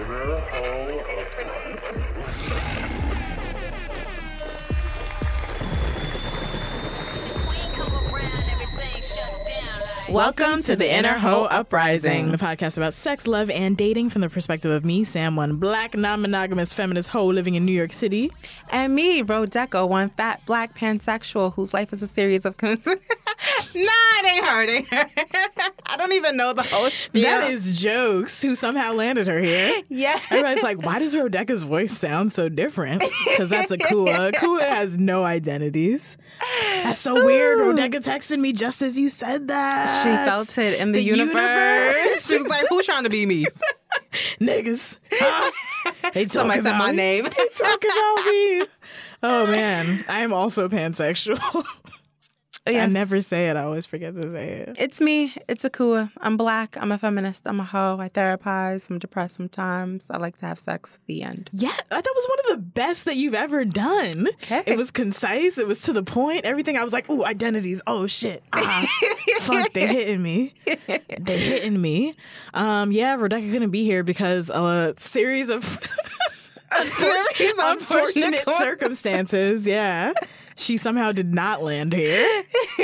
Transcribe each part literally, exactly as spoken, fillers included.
Welcome to the Inner Hoe Uprising, the podcast about sex, love, and dating from the perspective of me, Sam, one black, non-monogamous feminist hoe living in New York City. And me, Rodecco, one fat black pansexual whose life is a series of... Cons- nah, it ain't her, it ain't her. I don't even know the whole spiel. That is Jokes, who somehow landed her here. Yeah. Everybody's like, why does Rodecca's voice sound so different? Because that's Akua. Akua has no identities. That's so Ooh. weird. Rodecca texted me just as you said that. She felt it in the, the universe. universe. She was like, who's trying to be me? Niggas. Huh? They talk Somebody about said my me. name. They talk about me. Oh, man. I am also pansexual. Yes. I never say it. I always forget to say it. It's me. It's Akua. I'm black. I'm a feminist. I'm a hoe. I therapize. I'm depressed sometimes. I like to have sex. The end. Yeah, that was one of the best that you've ever done. Okay. It was concise. It was to the point. Everything. I was like, ooh, identities. Oh, shit. Ah, fuck, they hitting me. They hitting me. Um, yeah, Rodecca couldn't be here because a series of unfortunate, unfortunate circumstances. Yeah. She somehow did not land here.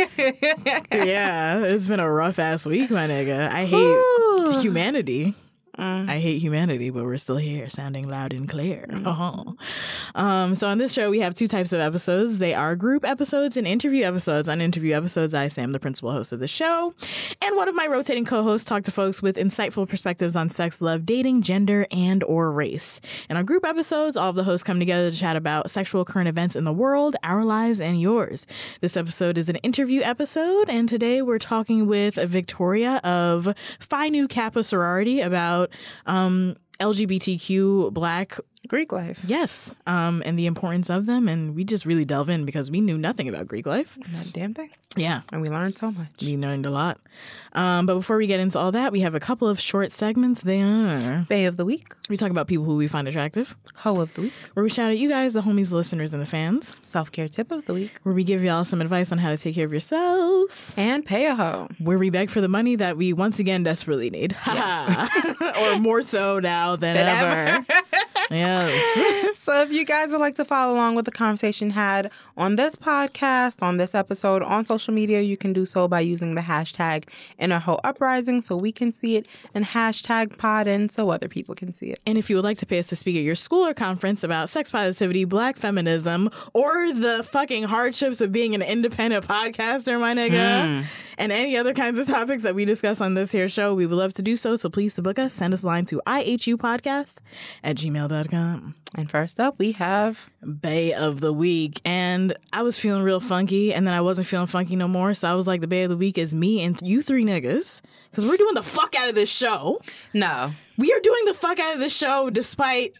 Yeah, it's been a rough ass week, my nigga. I hate Ooh. humanity. Mm. I hate humanity, but we're still here, sounding loud and clear. Mm. Oh. Um, so on this show, we have two types of episodes. They are group episodes and interview episodes. On interview episodes, I, Sam, the principal host of the show, and one of my rotating co-hosts talk to folks with insightful perspectives on sex, love, dating, gender, and or race. And on group episodes, all of the hosts come together to chat about sexual current events in the world, our lives, and yours. This episode is an interview episode, and today we're talking with Victoria of Phi Nu Kappa sorority about um, L G B T Q Black Greek life. Yes, um, and the importance of them. And we just really delve in because we knew nothing about Greek life. That damn thing. Yeah. And we learned so much. We learned a lot. Um, but before we get into all that, we have a couple of short segments. They are... Bae of the Week. We talk about people who we find attractive. Hoe of the Week. Where we shout at you guys, the homies, the listeners, and the fans. Self-care tip of the week. Where we give y'all some advice on how to take care of yourselves. And pay a hoe. Where we beg for the money that we once again desperately need. Yeah. Or more so now than, than ever. ever. Yes. So if you guys would like to follow along with the conversation had on this podcast, on this episode, on social media, you can do so by using the hashtag Inner Hoe Uprising so we can see it, and hashtag pod in so other people can see it. And if you would like to pay us to speak at your school or conference about sex positivity, black feminism, or the fucking hardships of being an independent podcaster, my nigga, mm. and any other kinds of topics that we discuss on this here show, we would love to do so. So please to book us, send us a line to ihupodcast at gmail dot com. And first up, we have Bae of the Week. And I was feeling real funky, and then I wasn't feeling funky no more. So I was like, the Bae of the Week is me and you three niggas. Because we're doing the fuck out of this show. No. We are doing the fuck out of this show despite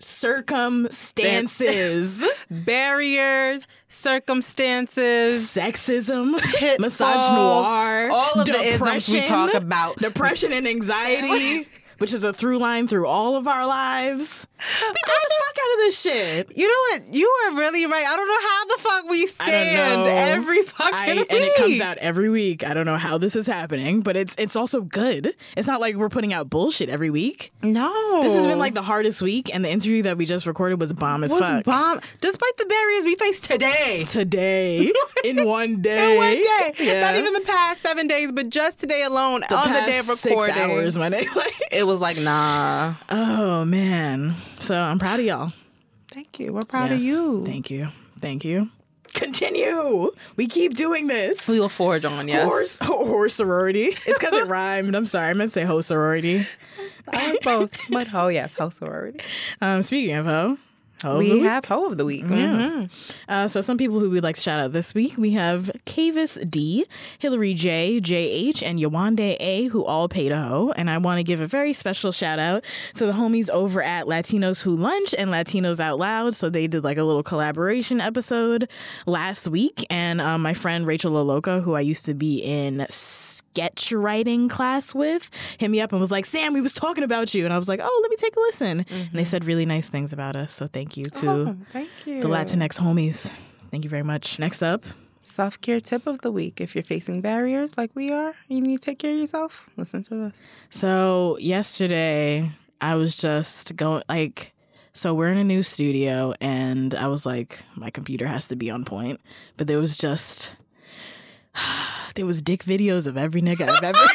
circumstances. Barriers, circumstances. Sexism. Misogynoir. All of depression, the isms we talk about. Depression and anxiety. Which is a through line through all of our lives. We do the fuck out of this shit. You know what? You are really right. I don't know how the fuck we stand every fucking I, week. And it comes out every week. I don't know how this is happening, but it's it's also good. It's not like we're putting out bullshit every week. No. This has been like the hardest week, and the interview that we just recorded was bomb as was fuck. bomb. Despite the barriers we face today. Today. In one day. In one day. Yeah. Not even the past seven days, but just today alone the on past the day of recording. Six hours, my day. It was like, nah. Oh, man. So I'm proud of y'all. Thank you. We're proud yes. of you. Thank you. Thank you. Continue. We keep doing this. We will forge on, yes. Horse, horse sorority. It's because it rhymed. I'm sorry. I meant to say ho sorority. I like both. But ho, yes, ho sorority. Um, speaking of ho. Ho we of have Hoe of the Week. Yes. Mm-hmm. Uh, so some people who we'd like to shout out this week, we have Kavis D, Hillary J, J H, and Yawande A, who all paid a hoe. And I want to give a very special shout out to the homies over at Latinos Who Lunch and Latinos Out Loud. So they did like a little collaboration episode last week. And um, my friend Rachel LaLoca, who I used to be in sketch writing class with, hit me up and was like, Sam, we was talking about you. And I was like, oh, let me take a listen. Mm-hmm. And they said really nice things about us. So thank you to oh, thank you. the Latinx homies. Thank you very much. Next up, self-care tip of the week. If you're facing barriers like we are, you need to take care of yourself. Listen to this. So yesterday, I was just going like, so we're in a new studio and I was like, my computer has to be on point. But there was just, there was dick videos of every nigga I've ever,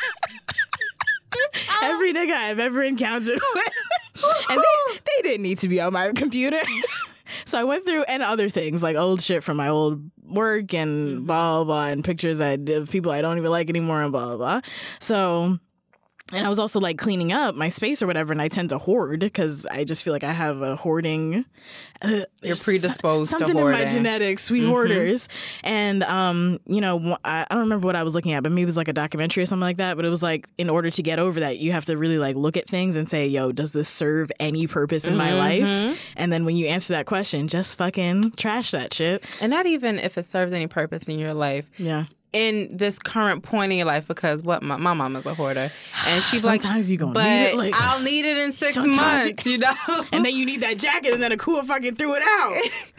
every nigga I've ever encountered with. And they, they didn't need to be on my computer. So I went through, and other things like old shit from my old work and blah, blah, blah, and pictures I did of people I don't even like anymore and blah, blah, blah. So, and I was also like cleaning up my space or whatever, and I tend to hoard because I just feel like I have a hoarding. Uh, You're predisposed something to hoarding. in my genetics, we mm-hmm. hoarders. And, um, you know, I, I don't remember what I was looking at, but maybe it was like a documentary or something like that. But it was like, in order to get over that, you have to really like look at things and say, yo, does this serve any purpose in my mm-hmm. life? And then when you answer that question, just fucking trash that shit. And not even if it serves any purpose in your life. Yeah. In this current point in your life, because what my, my mom is a hoarder, and she's like, sometimes you gonna but need it. Like, I'll need it in six months, you know. And then you need that jacket, and then a cool fucking threw it out.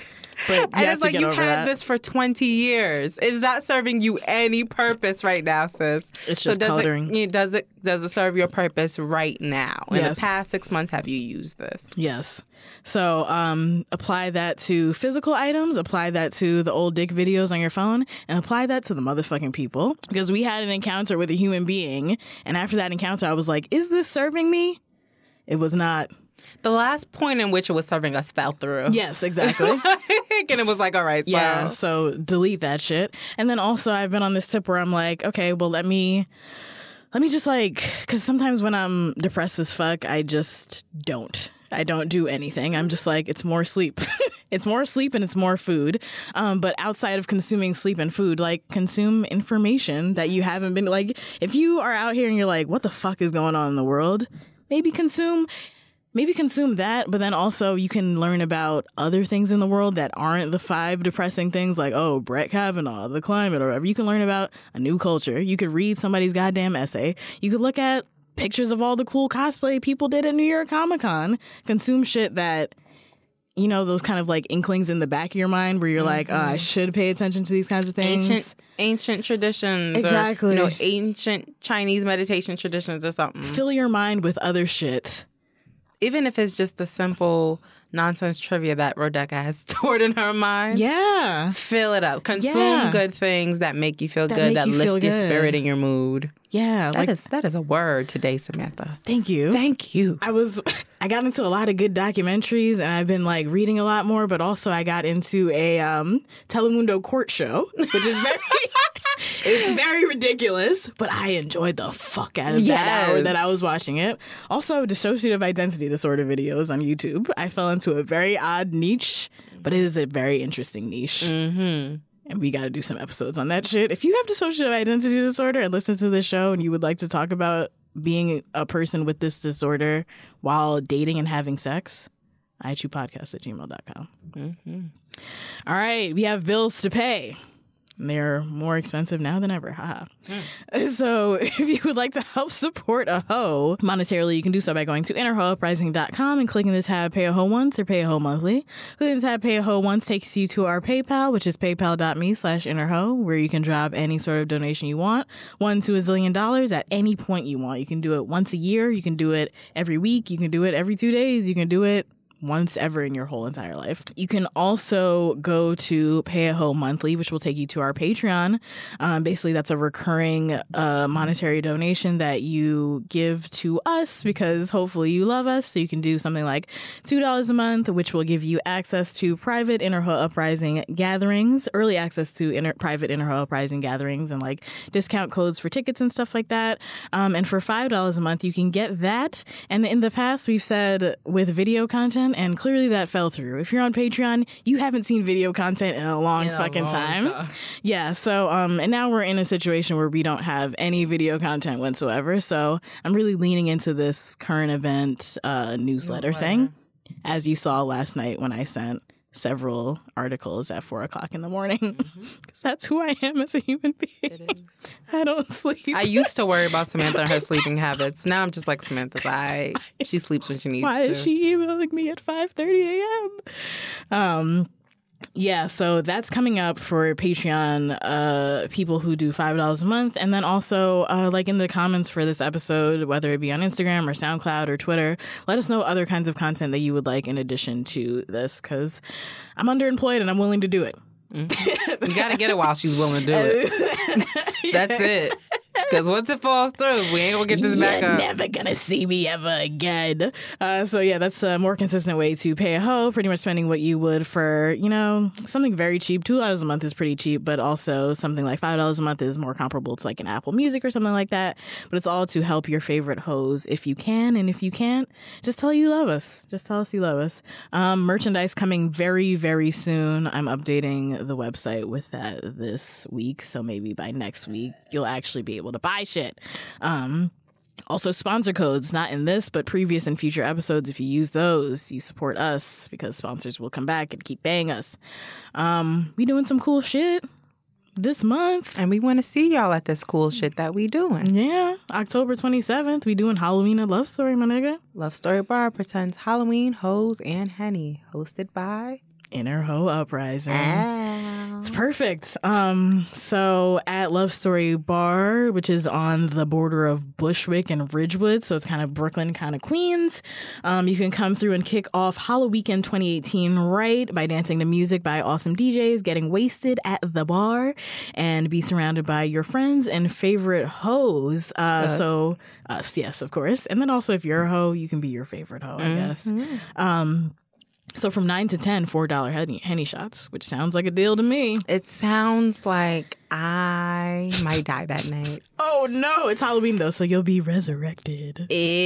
But and it's like you've had that. this for twenty years. Is that serving you any purpose right now, sis? It's just so does coloring. It, does it does it serve your purpose right now? In Yes. the past six months, have you used this? Yes. So um, apply that to physical items, apply that to the old dick videos on your phone, and apply that to the motherfucking people. Because we had an encounter with a human being, and after that encounter, I was like, is this serving me? It was not. The last point in which it was serving us fell through. Yes, exactly. And it was like, all right, so. Yeah, so delete that shit. And then also I've been on this tip where I'm like, okay, well, let me, let me just like, because sometimes when I'm depressed as fuck, I just don't. I don't do anything. I'm just like, it's more sleep. It's more sleep and it's more food. Um, but outside of consuming sleep and food, like consume information that you haven't been, like, if you are out here and you're like, what the fuck is going on in the world? Maybe consume... Maybe consume that, but then also you can learn about other things in the world that aren't the five depressing things like, oh, Brett Kavanaugh, the climate, or whatever. You can learn about a new culture. You could read somebody's goddamn essay. You could look at pictures of all the cool cosplay people did at New York Comic Con. Consume shit that, you know, those kind of like inklings in the back of your mind where you're mm-hmm. like, oh, I should pay attention to these kinds of things. Ancient, ancient traditions. Exactly. Or, you know, ancient Chinese meditation traditions or something. Fill your mind with other shit. Even if it's just the simple nonsense trivia that Rodeka has stored in her mind. Yeah. Fill it up. Consume yeah. good things that make you feel that good, that you lift your good. spirit and your mood. Yeah. That like, is that is a word today, Samantha. Thank you. Thank you. I was, I got into a lot of good documentaries and I've been like reading a lot more, but also I got into a um, Telemundo court show, which is very, it's very ridiculous, but I enjoyed the fuck out of yes. that hour that I was watching it. Also, dissociative identity disorder videos on YouTube. I fell into a very odd niche, but it is a very interesting niche. Mm-hmm. And we got to do some episodes on that shit. If you have dissociative identity disorder and listen to this show and you would like to talk about being a person with this disorder while dating and having sex, I H U podcast at gmail dot com. Mm-hmm. All right. We have bills to pay. They're more expensive now than ever. Haha. Mm. So if you would like to help support A H O monetarily, you can do so by going to inner ho uprising dot com and clicking the tab Pay A H O Once or Pay A H O Monthly. Clicking the tab Pay A H O Once takes you to our PayPal, which is paypal dot me slash innerho, where you can drop any sort of donation you want, one to a zillion dollars at any point you want. You can do it once a year. You can do it every week. You can do it every two days. You can do it once ever in your whole entire life. You can also go to Pay A H O Monthly, which will take you to our Patreon. Um, basically, that's a recurring uh, monetary donation that you give to us because hopefully you love us. So you can do something like two dollars a month, which will give you access to private Inner-Ho Uprising gatherings, early access to inter- private Inner-Ho Uprising gatherings and like discount codes for tickets and stuff like that. Um, and for five dollars a month, you can get that. And in the past, we've said with video content, and clearly that fell through. If you're on Patreon, you haven't seen video content in a long in fucking a long time. time. Yeah, so um, and now we're in a situation where we don't have any video content whatsoever. So I'm really leaning into this current event uh, newsletter, newsletter thing, as you saw last night when I sent several articles at four o'clock in the morning, because mm-hmm. that's who I am as a human being. It is. I don't sleep. I used to worry about Samantha and her sleeping habits. Now I'm just like, Samantha's I she sleeps when she needs Why to. Why is she emailing me at five thirty a.m.? Um, Yeah, so that's coming up for Patreon uh, people who do five dollars a month. And then also, uh, like in the comments for this episode, whether it be on Instagram or SoundCloud or Twitter, let us know other kinds of content that you would like in addition to this, because I'm underemployed and I'm willing to do it. Mm-hmm. You got to get it while she's willing to do it. That's it. Because once it falls through, we ain't going to get this You're back up. You're never going to see me ever again. Uh, so, yeah, that's a more consistent way to pay a hoe, pretty much spending what you would for, you know, something very cheap. two dollars a month is pretty cheap, but also something like five dollars a month is more comparable to like an Apple Music or something like that. But it's all to help your favorite hoes if you can. And if you can't, just tell you love us. Just tell us you love us. Um, merchandise coming very, very soon. I'm updating the website with that this week. So maybe by next week, you'll actually be able to buy shit. Um, also, sponsor codes, not in this, but previous and future episodes. If you use those, you support us because sponsors will come back and keep paying us. Um, we doing some cool shit this month. And we want to see y'all at this cool shit that we doing. Yeah. October twenty-seventh, we doing Halloween at Love Story, my nigga. Love Story Bar presents Halloween, Hoes, and Henny, hosted by Inner Hoe Uprising. Ow. It's perfect. Um, so at Love Story Bar, which is on the border of Bushwick and Ridgewood, so it's kind of Brooklyn, kind of Queens, um, you can come through and kick off Halloween twenty eighteen right by dancing to music by awesome D Js, getting wasted at the bar, and be surrounded by your friends and favorite hoes. Uh, us. So us, yes, of course. And then also if you're a hoe, you can be your favorite hoe, I Mm-hmm. guess. Um, So from nine to ten, four dollars Henny, Henny shots, which sounds like a deal to me. It sounds like I might die that night. Oh, no. It's Halloween, though, so you'll be resurrected.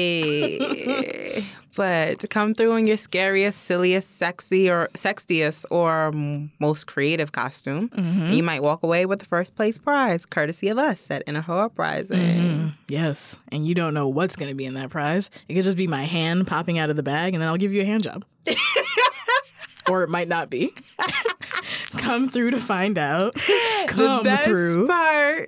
Eh. But come through in your scariest, silliest, sexy, or sexiest, or m- most creative costume. Mm-hmm. You might walk away with the first place prize, courtesy of us at Inner Hoe Uprising. Mm-hmm. Yes. And you don't know what's going to be in that prize. It could just be my hand popping out of the bag, and then I'll give you a hand job. Or it might not be. Come through to find out. Come the best through. part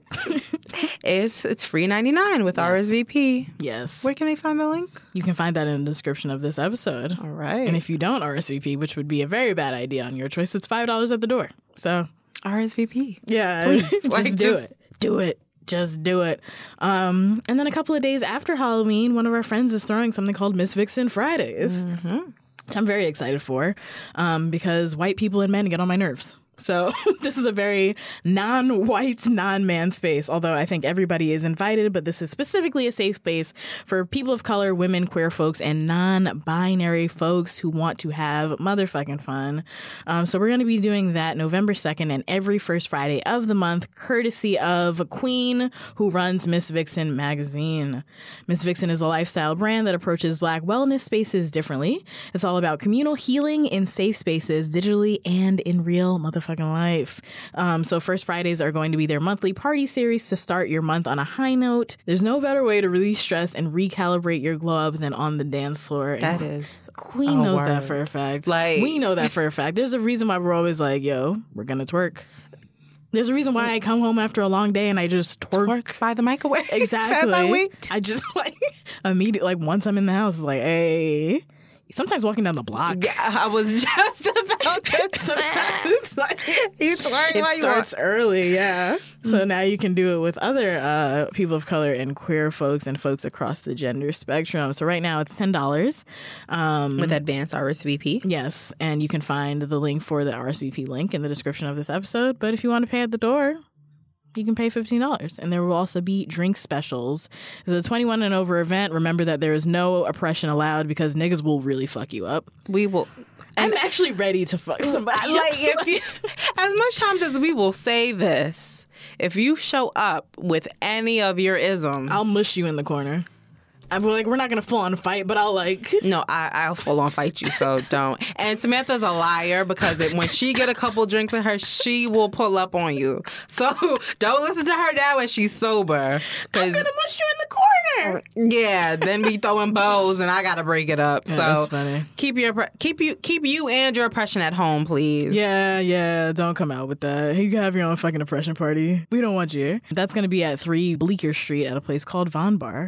is it's free ninety-nine with Yes. R S V P. Yes. Where can they find the link? You can find that in the description of this episode. All right. And if you don't R S V P, which would be a very bad idea on your choice, it's five dollars at the door. So, R S V P. yeah, Please, just like, do just- it. Do it. Just do it. Um, and then a couple of days after Halloween, one of our friends is throwing something called Miss Vixen Fridays, Mm-hmm. which I'm very excited for um, because white people and men get on my nerves. So this is a very non-white, non-man space, although I think everybody is invited, but this is specifically a safe space for people of color, women, queer folks, and non-binary folks who want to have motherfucking fun. Um, so we're going to be doing that November second and every first Friday of the month, courtesy of Queen, who runs Miss Vixen magazine. Miss Vixen is a lifestyle brand that approaches Black wellness spaces differently. It's all about communal healing in safe spaces, digitally and in real motherfucking life. Um, so First Fridays are going to be their monthly party series to start your month on a high note. There's no better way to release stress and recalibrate your glow up than on the dance floor. That And is Queen a knows word. that for a fact. Like- we know that for a fact. There's a reason why we're always like, yo, we're gonna twerk. There's a reason why I come home after a long day and I just twerk. work by the microwave. Exactly. As I wait. I just like immediately, like once I'm in the house, it's like, hey. Sometimes walking down the block. Yeah, I was just about to Sometimes it's like You twerk it while you starts early, yeah. So now you can do it with other uh, people of color and queer folks and folks across the gender spectrum. So right now it's ten dollars. Um, with advanced R S V P. yes, and you can find the link for the R S V P link in the description of this episode. But if you want to pay at the door, you can pay fifteen dollars. And there will also be drink specials. It's a twenty-one and over event. Remember that there is no oppression allowed because niggas will really fuck you up. We will. I'm actually ready to fuck somebody Like up. if you, as much times as we will say this, if you show up with any of your isms, I'll mush you in the corner. I'm like, we're not going to full on fight, but I'll like... no, I, I'll full on fight you, so don't. And Samantha's a liar because it, when she get a couple drinks in her, she will pull up on you. So don't listen to her now when she's sober. I'm Because going to mush you in the corner. yeah, then we throwing bows and I gotta break it up. Yeah, so that's funny. keep your oppre- keep you keep you and your oppression at home, please. Yeah, yeah, don't come out with that. You can have your own fucking oppression party. We don't want you here. That's going to be at three Bleecker Street at a place called Von Bar.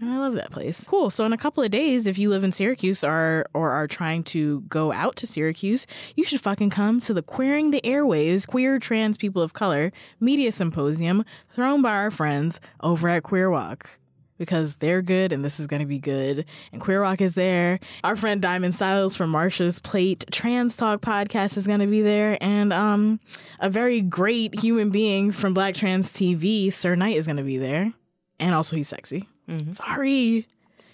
I love that place. Cool. So in a couple of days, if you live in Syracuse or, or are trying to go out to Syracuse, you should fucking come to the Queering the Airwaves Queer Trans People of Color Media Symposium thrown by our friends over at Queer Walk. Because they're good and this is going to be good. And Queer Walk is there. Our friend Diamond Styles from Marsha's Plate Trans Talk podcast is going to be there. And um, a very great human being from Black Trans T V, Sir Knight, is going to be there. And also he's sexy. Mm-hmm. Sorry.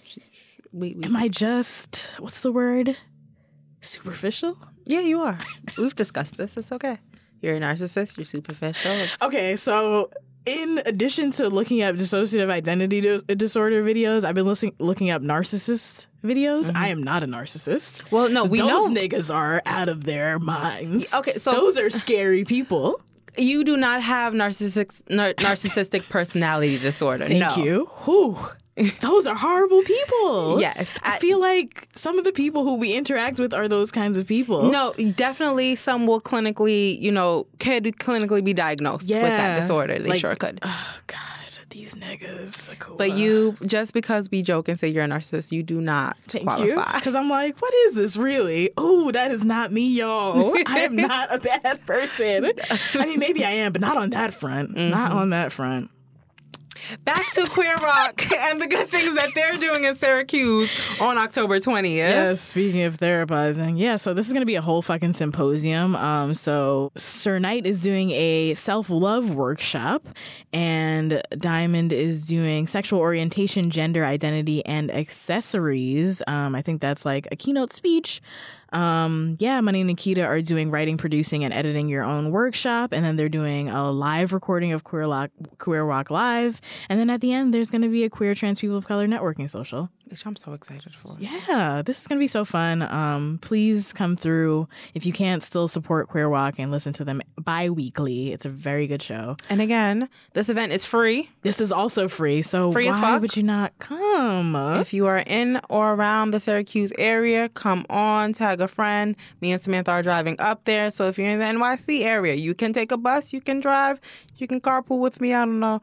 We, we, Am I just, what's the word? Superficial? Yeah, you are. We've discussed this. It's okay. You're a narcissist. You're superficial. It's... Okay, so... in addition to looking up dissociative identity dis- disorder videos, I've been listening, looking up narcissist videos. Mm-hmm. I am not a narcissist. Well, no, we Those know. Those niggas are out of their minds. Okay, so those are scary people. You do not have narcissistic nar- narcissistic personality disorder. Thank no. you. Whew. Those are horrible people. Yes. I, I feel like some of the people who we interact with are those kinds of people. No, definitely some will clinically, you know, could clinically be diagnosed yeah. with that disorder. They like, sure could. Oh, God. These niggas. Cool. But you, just because we joke and say you're a narcissist, you do not Thank qualify. Because I'm like, what is this really? Oh, that is not me, y'all. I am not a bad person. I mean, maybe I am, but not on that front. Mm-hmm. Not on that front. Back to Queer Rock and the good things that they're doing in Syracuse on October twentieth. Yes, speaking of therapizing. Yeah, so this is going to be a whole fucking symposium. Um, so Sir Knight is doing a self-love workshop and Diamond is doing sexual orientation, gender identity, and accessories. Um, I think that's like a keynote speech. Um, yeah, Money and Nikita are doing writing, producing, and editing your own workshop. And then they're doing a live recording of Queer Rock, Queer Rock Live. And then at the end, there's going to be a Queer Trans People of Color networking social. Which I'm so excited for. Yeah, this is going to be so fun. Um, please come through. If you can't, still support Queer Walk and listen to them bi-weekly. It's a very good show. And again, this event is free. This is also free, so free why as fuck. would you not come? If you are in or around the Syracuse area, come on, tag a friend. Me and Samantha are driving up there, so if you're in the N Y C area, you can take a bus, you can drive, you can carpool with me, I don't know.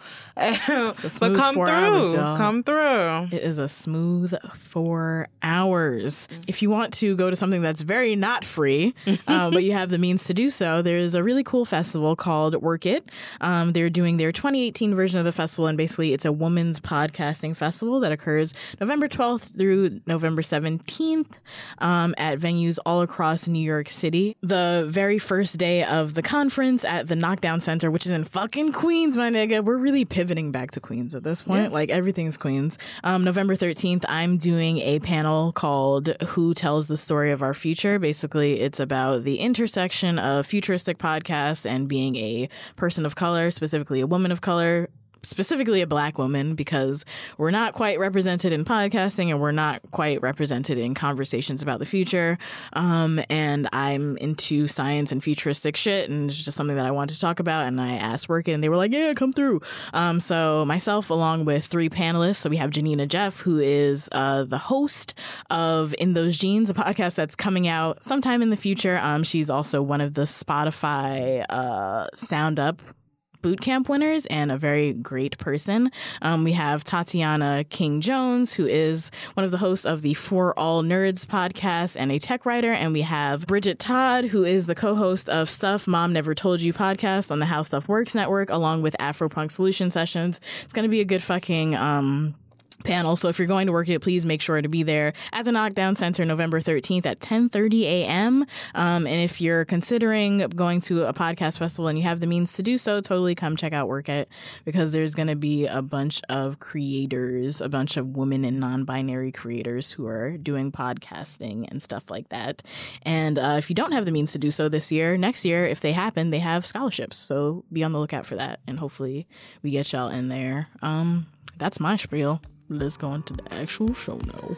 But come through. Hours, y'all. Come through. It is a smooth four hours. Mm-hmm. If you want to go to something that's very not free, um, but you have the means to do so, there's a really cool festival called Work It. Um, they're doing their twenty eighteen version of the festival, and basically it's a women's podcasting festival that occurs November twelfth through November seventeenth um, at venues all across New York City. The very first day of the conference at the Knockdown Center, which is in fucking Queens, my nigga. We're really pivoting back to Queens at this point. Yeah. Like, everything's Queens. Um, November thirteenth, I'm doing a panel called Who Tells the Story of Our Future? Basically, it's about the intersection of futuristic podcasts and being a person of color, specifically a woman of color, specifically a Black woman, because we're not quite represented in podcasting and we're not quite represented in conversations about the future. Um, and I'm into science and futuristic shit, and it's just something that I wanted to talk about. And I asked Work It, and they were like, yeah, come through. Um, so myself, along with three panelists. So we have Janina Jeff, who is uh, the host of In Those Jeans, a podcast that's coming out sometime in the future. Um, she's also one of the Spotify uh, Sound Up bootcamp winners and a very great person. Um, we have Tatiana King-Jones, who is one of the hosts of the For All Nerds podcast and a tech writer. And we have Bridget Todd, who is the co-host of Stuff Mom Never Told You podcast on the How Stuff Works network, along with Afropunk Solution Sessions. It's going to be a good fucking um panel. So if you're going to Work It, please make sure to be there at the Knockdown Center November thirteenth at ten thirty a.m. Um, and if you're considering going to a podcast festival and you have the means to do so, totally come check out Work It, because there's going to be a bunch of creators, a bunch of women and non-binary creators who are doing podcasting and stuff like that. And uh, if you don't have the means to do so this year, next year, if they happen, they have scholarships. So be on the lookout for that. And hopefully we get y'all in there. Um, that's my spiel. Let's go into the actual show now.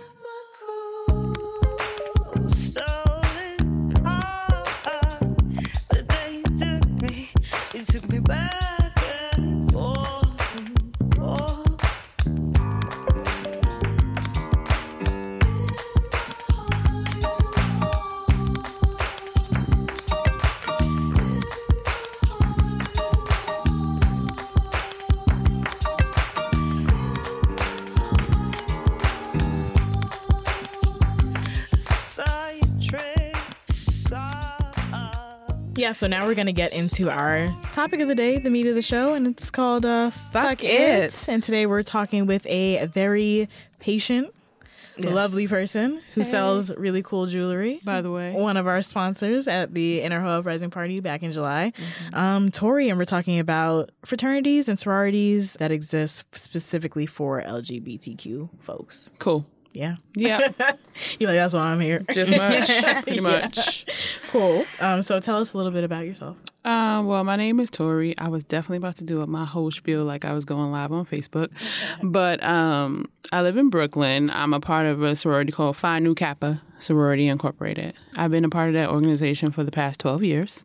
Yeah, so now we're going to get into our topic of the day, the meat of the show, and it's called uh, Fuck, Fuck it. it. And today we're talking with a very patient, yes. lovely person who hey. sells really cool jewelry. By the way. One of our sponsors at the Inner Hoe Uprising Party back in July. Mm-hmm. Um, Tori, and we're talking about fraternities and sororities that exist specifically for L G B T Q folks. Cool. Yeah. Yeah. You're like, that's why I'm here. Just much. Pretty much. Yeah. Cool. Um, so tell us a little bit about yourself. Uh, well, my name is Tori. I was definitely about to do my whole spiel like I was going live on Facebook. But um, I live in Brooklyn. I'm a part of a sorority called Phi Nu Kappa Sorority Incorporated. I've been a part of that organization for the past twelve years.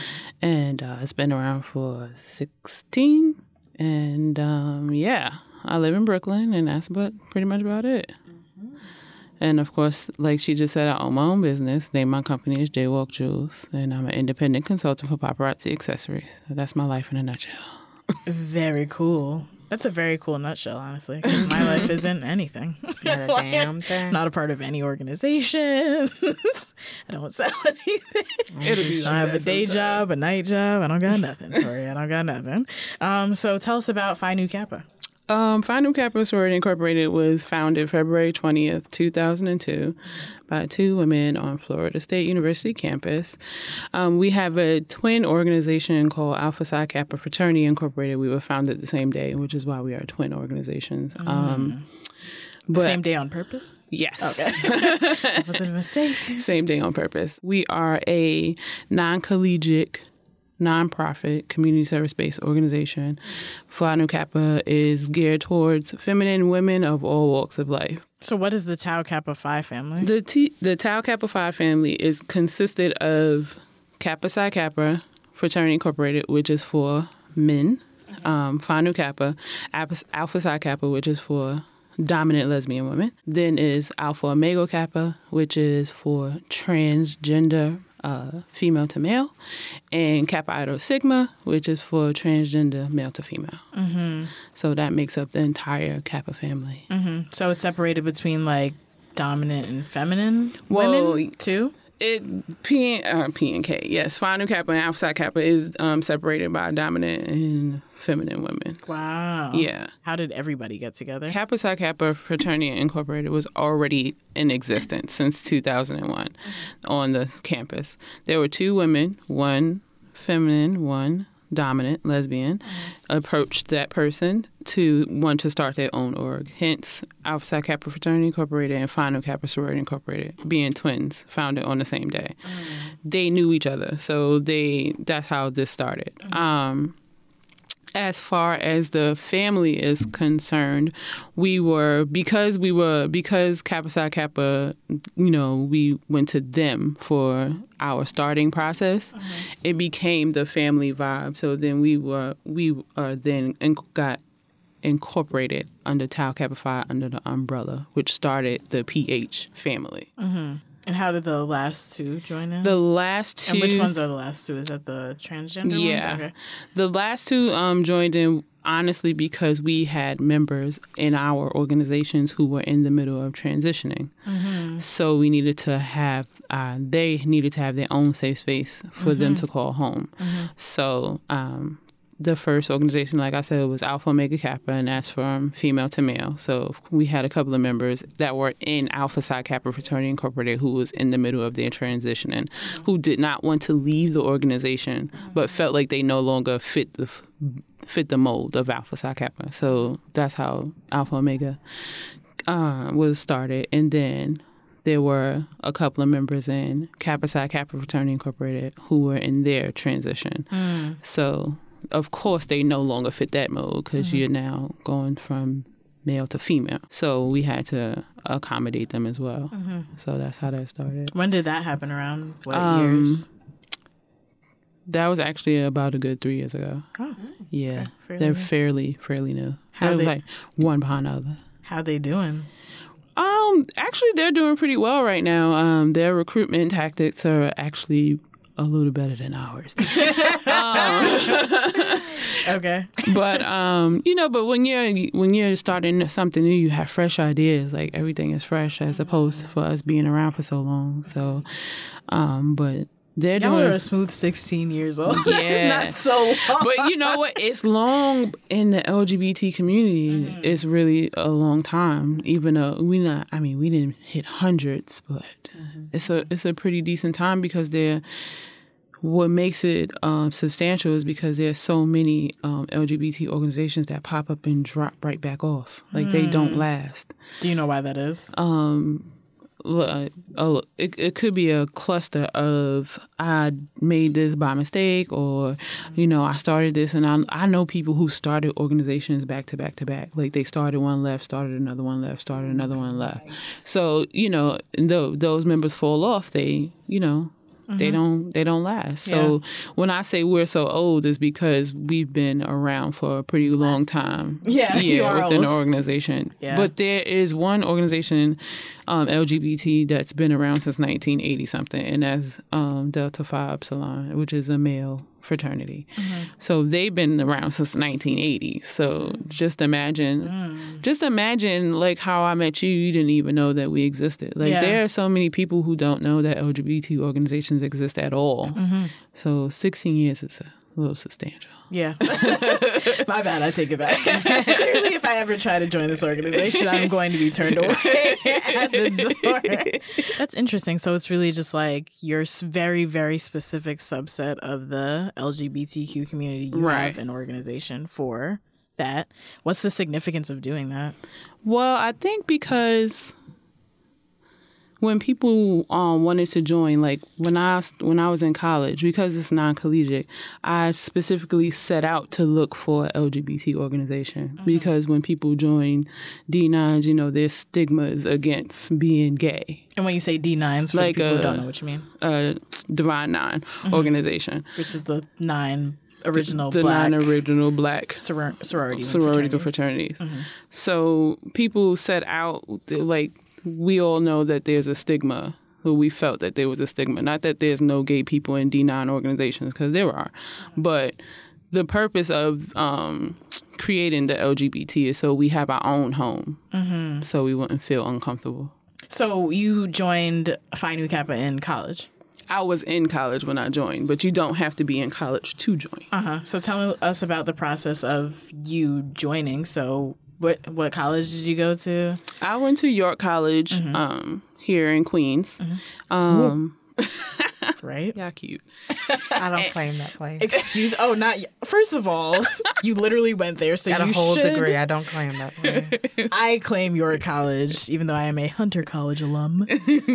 And uh, it's been around for sixteen. And um, yeah, I live in Brooklyn, and that's about, pretty much about it. And, of course, like she just said, I own my own business. Name my company is Jaywalk Jewels, and I'm an independent consultant for paparazzi accessories. So that's my life in a nutshell. Very cool. That's a very cool nutshell, honestly, because my life isn't anything. Not a damn thing. Not a part of any organization. I don't sell anything. It'll be I have a day job, a night job. I don't got nothing, Tori. I don't got nothing. Um, so tell us about Phi Nu Kappa. Um, Phi Nu Kappa Sorority Incorporated was founded February twentieth, two thousand two by two women on Florida State University campus. Um, we have a twin organization called Alpha Psi Kappa Fraternity Incorporated. We were founded the same day, which is why we are twin organizations. Mm. Um, but, same day on purpose? Yes. Okay. That wasn't a mistake. Same day on purpose. We are a non-collegiate nonprofit, community service-based organization. Phi Nu Kappa is geared towards feminine women of all walks of life. So what is the Tau Kappa Phi family? The T- the Tau Kappa Phi family is consisted of Kappa Psi Kappa Fraternity Incorporated, which is for men, um, Phi Nu Kappa, Alpha, Alpha Psi Kappa, which is for dominant lesbian women. Then is Alpha Omega Kappa, which is for transgender Uh, female to male, and Kappa Iota Sigma, which is for transgender male to female. Mm-hmm. So that makes up the entire Kappa family. Mm-hmm. So it's separated between like dominant and feminine well, women too? It P, uh, P and K, yes. Phi Nu Kappa and Alpha Psi Kappa is um, separated by dominant and feminine women. Wow. Yeah. How did everybody get together? Kappa Psi Kappa Fraternity Incorporated was already in existence since two thousand one mm-hmm. on the campus. There were two women, one feminine, one dominant lesbian, mm-hmm. approached that person to want to start their own org. Hence, Alpha Psi Kappa Fraternity Incorporated and Phi Nu Kappa Sorority Incorporated, being twins, founded on the same day. Mm-hmm. They knew each other, so they that's how this started. Mm-hmm. Um, as far as the family is concerned, we were, because we were, because Kappa Psi Kappa, you know, we went to them for our starting process, mm-hmm. it became the family vibe. So then we were, we uh, then got incorporated under Tau Kappa Phi under the umbrella, which started the P H family. Mm-hmm. And how did the last two join in? The last two... And which ones are the last two? Is that the transgender yeah. ones? Okay. The last two um, joined in, honestly, because we had members in our organizations who were in the middle of transitioning. Mm-hmm. So we needed to have... Uh, they needed to have their own safe space for mm-hmm. them to call home. Mm-hmm. So... Um, the first organization, like I said, was Alpha Omega Kappa, and that's from female to male. So we had a couple of members that were in Alpha Psi Kappa Fraternity Incorporated who was in the middle of their transition and mm-hmm. who did not want to leave the organization, mm-hmm. but felt like they no longer fit the fit the mold of Alpha Psi Kappa. So that's how Alpha Omega uh, was started. And then there were a couple of members in Kappa Psi Kappa Fraternity Incorporated who were in their transition. Mm. So... Of course, they no longer fit that mold because mm-hmm. you're now going from male to female. So we had to accommodate them as well. Mm-hmm. So that's how that started. When did that happen? Around what um, years? That was actually about a good three years ago. Oh, yeah. Okay. Fairly They're new. fairly, fairly new. How it was they, like one behind the other. How they doing? Um, actually, they're doing pretty well right now. Um, their recruitment tactics are actually a little better than ours. um, okay. But um, you know, but when you're when you're starting something new, you have fresh ideas. Like everything is fresh, as opposed to for us being around for so long. So, um, but They're Y'all doing are a smooth sixteen years old. Yeah. It's not so long. But you know what? It's long in the L G B T community. Mm-hmm. It's really a long time. Even though we not, I mean, we didn't hit hundreds, but mm-hmm. it's a it's a pretty decent time because they're. What makes it um, substantial is because there's so many um, L G B T organizations that pop up and drop right back off. Like mm. they don't last. Do you know why that is? Um, uh, it, it could be a cluster of I made this by mistake, or you know I started this, and I I know people who started organizations back to back to back. Like they started one left, started another one left, started another one left. So you know, th- those members fall off. They you know. Mm-hmm. They don't they don't last. So yeah. when I say we're so old, is because we've been around for a pretty long time. Yeah, yeah within the organization. Yeah. But there is one organization, um, L G B T, that's been around since nineteen eighty something, and that's um, Delta Phi Epsilon, which is a male fraternity. Mm-hmm. So they've been around since nineteen eighty. So just imagine, mm. just imagine like how I met you. You didn't even know that we existed. Like yeah. there are so many people who don't know that L G B T organizations exist at all. Mm-hmm. So sixteen years is a little substantial. Yeah. My bad. I take it back. Clearly, if I ever try to join this organization, I'm going to be turned away at the door. That's interesting. So it's really just like your very, very specific subset of the L G B T Q community. You right. have an organization for that. What's the significance of doing that? Well, I think because when people um, wanted to join, like when I when I was in college, because it's non-collegiate, I specifically set out to look for an L G B T organization mm-hmm. because when people join D nines, you know, there's stigmas against being gay. And when you say D nines, for like people a, who don't know what you mean, a Divine Nine mm-hmm. organization, which is the nine original the, the black nine original black soror- sororities, sororities and fraternities. fraternities. Mm-hmm. So people set out like. We all know that there's a stigma. Well, we felt that there was a stigma. Not that there's no gay people in D nine organizations, because there are. But the purpose of um, creating the L G B T is so we have our own home, mm-hmm. so we wouldn't feel uncomfortable. So you joined Phi Nu Kappa in college? I was in college when I joined, but you don't have to be in college to join. Uh-huh. So tell us about the process of you joining. So What what college did you go to? I went to York College mm-hmm. um, here in Queens. Mm-hmm. Um, right? Yeah, cute. I don't claim that place. Excuse? Oh, not yet. First of all, you literally went there, so got you a whole should. degree. I don't claim that place. I claim York College, even though I am a Hunter College alum.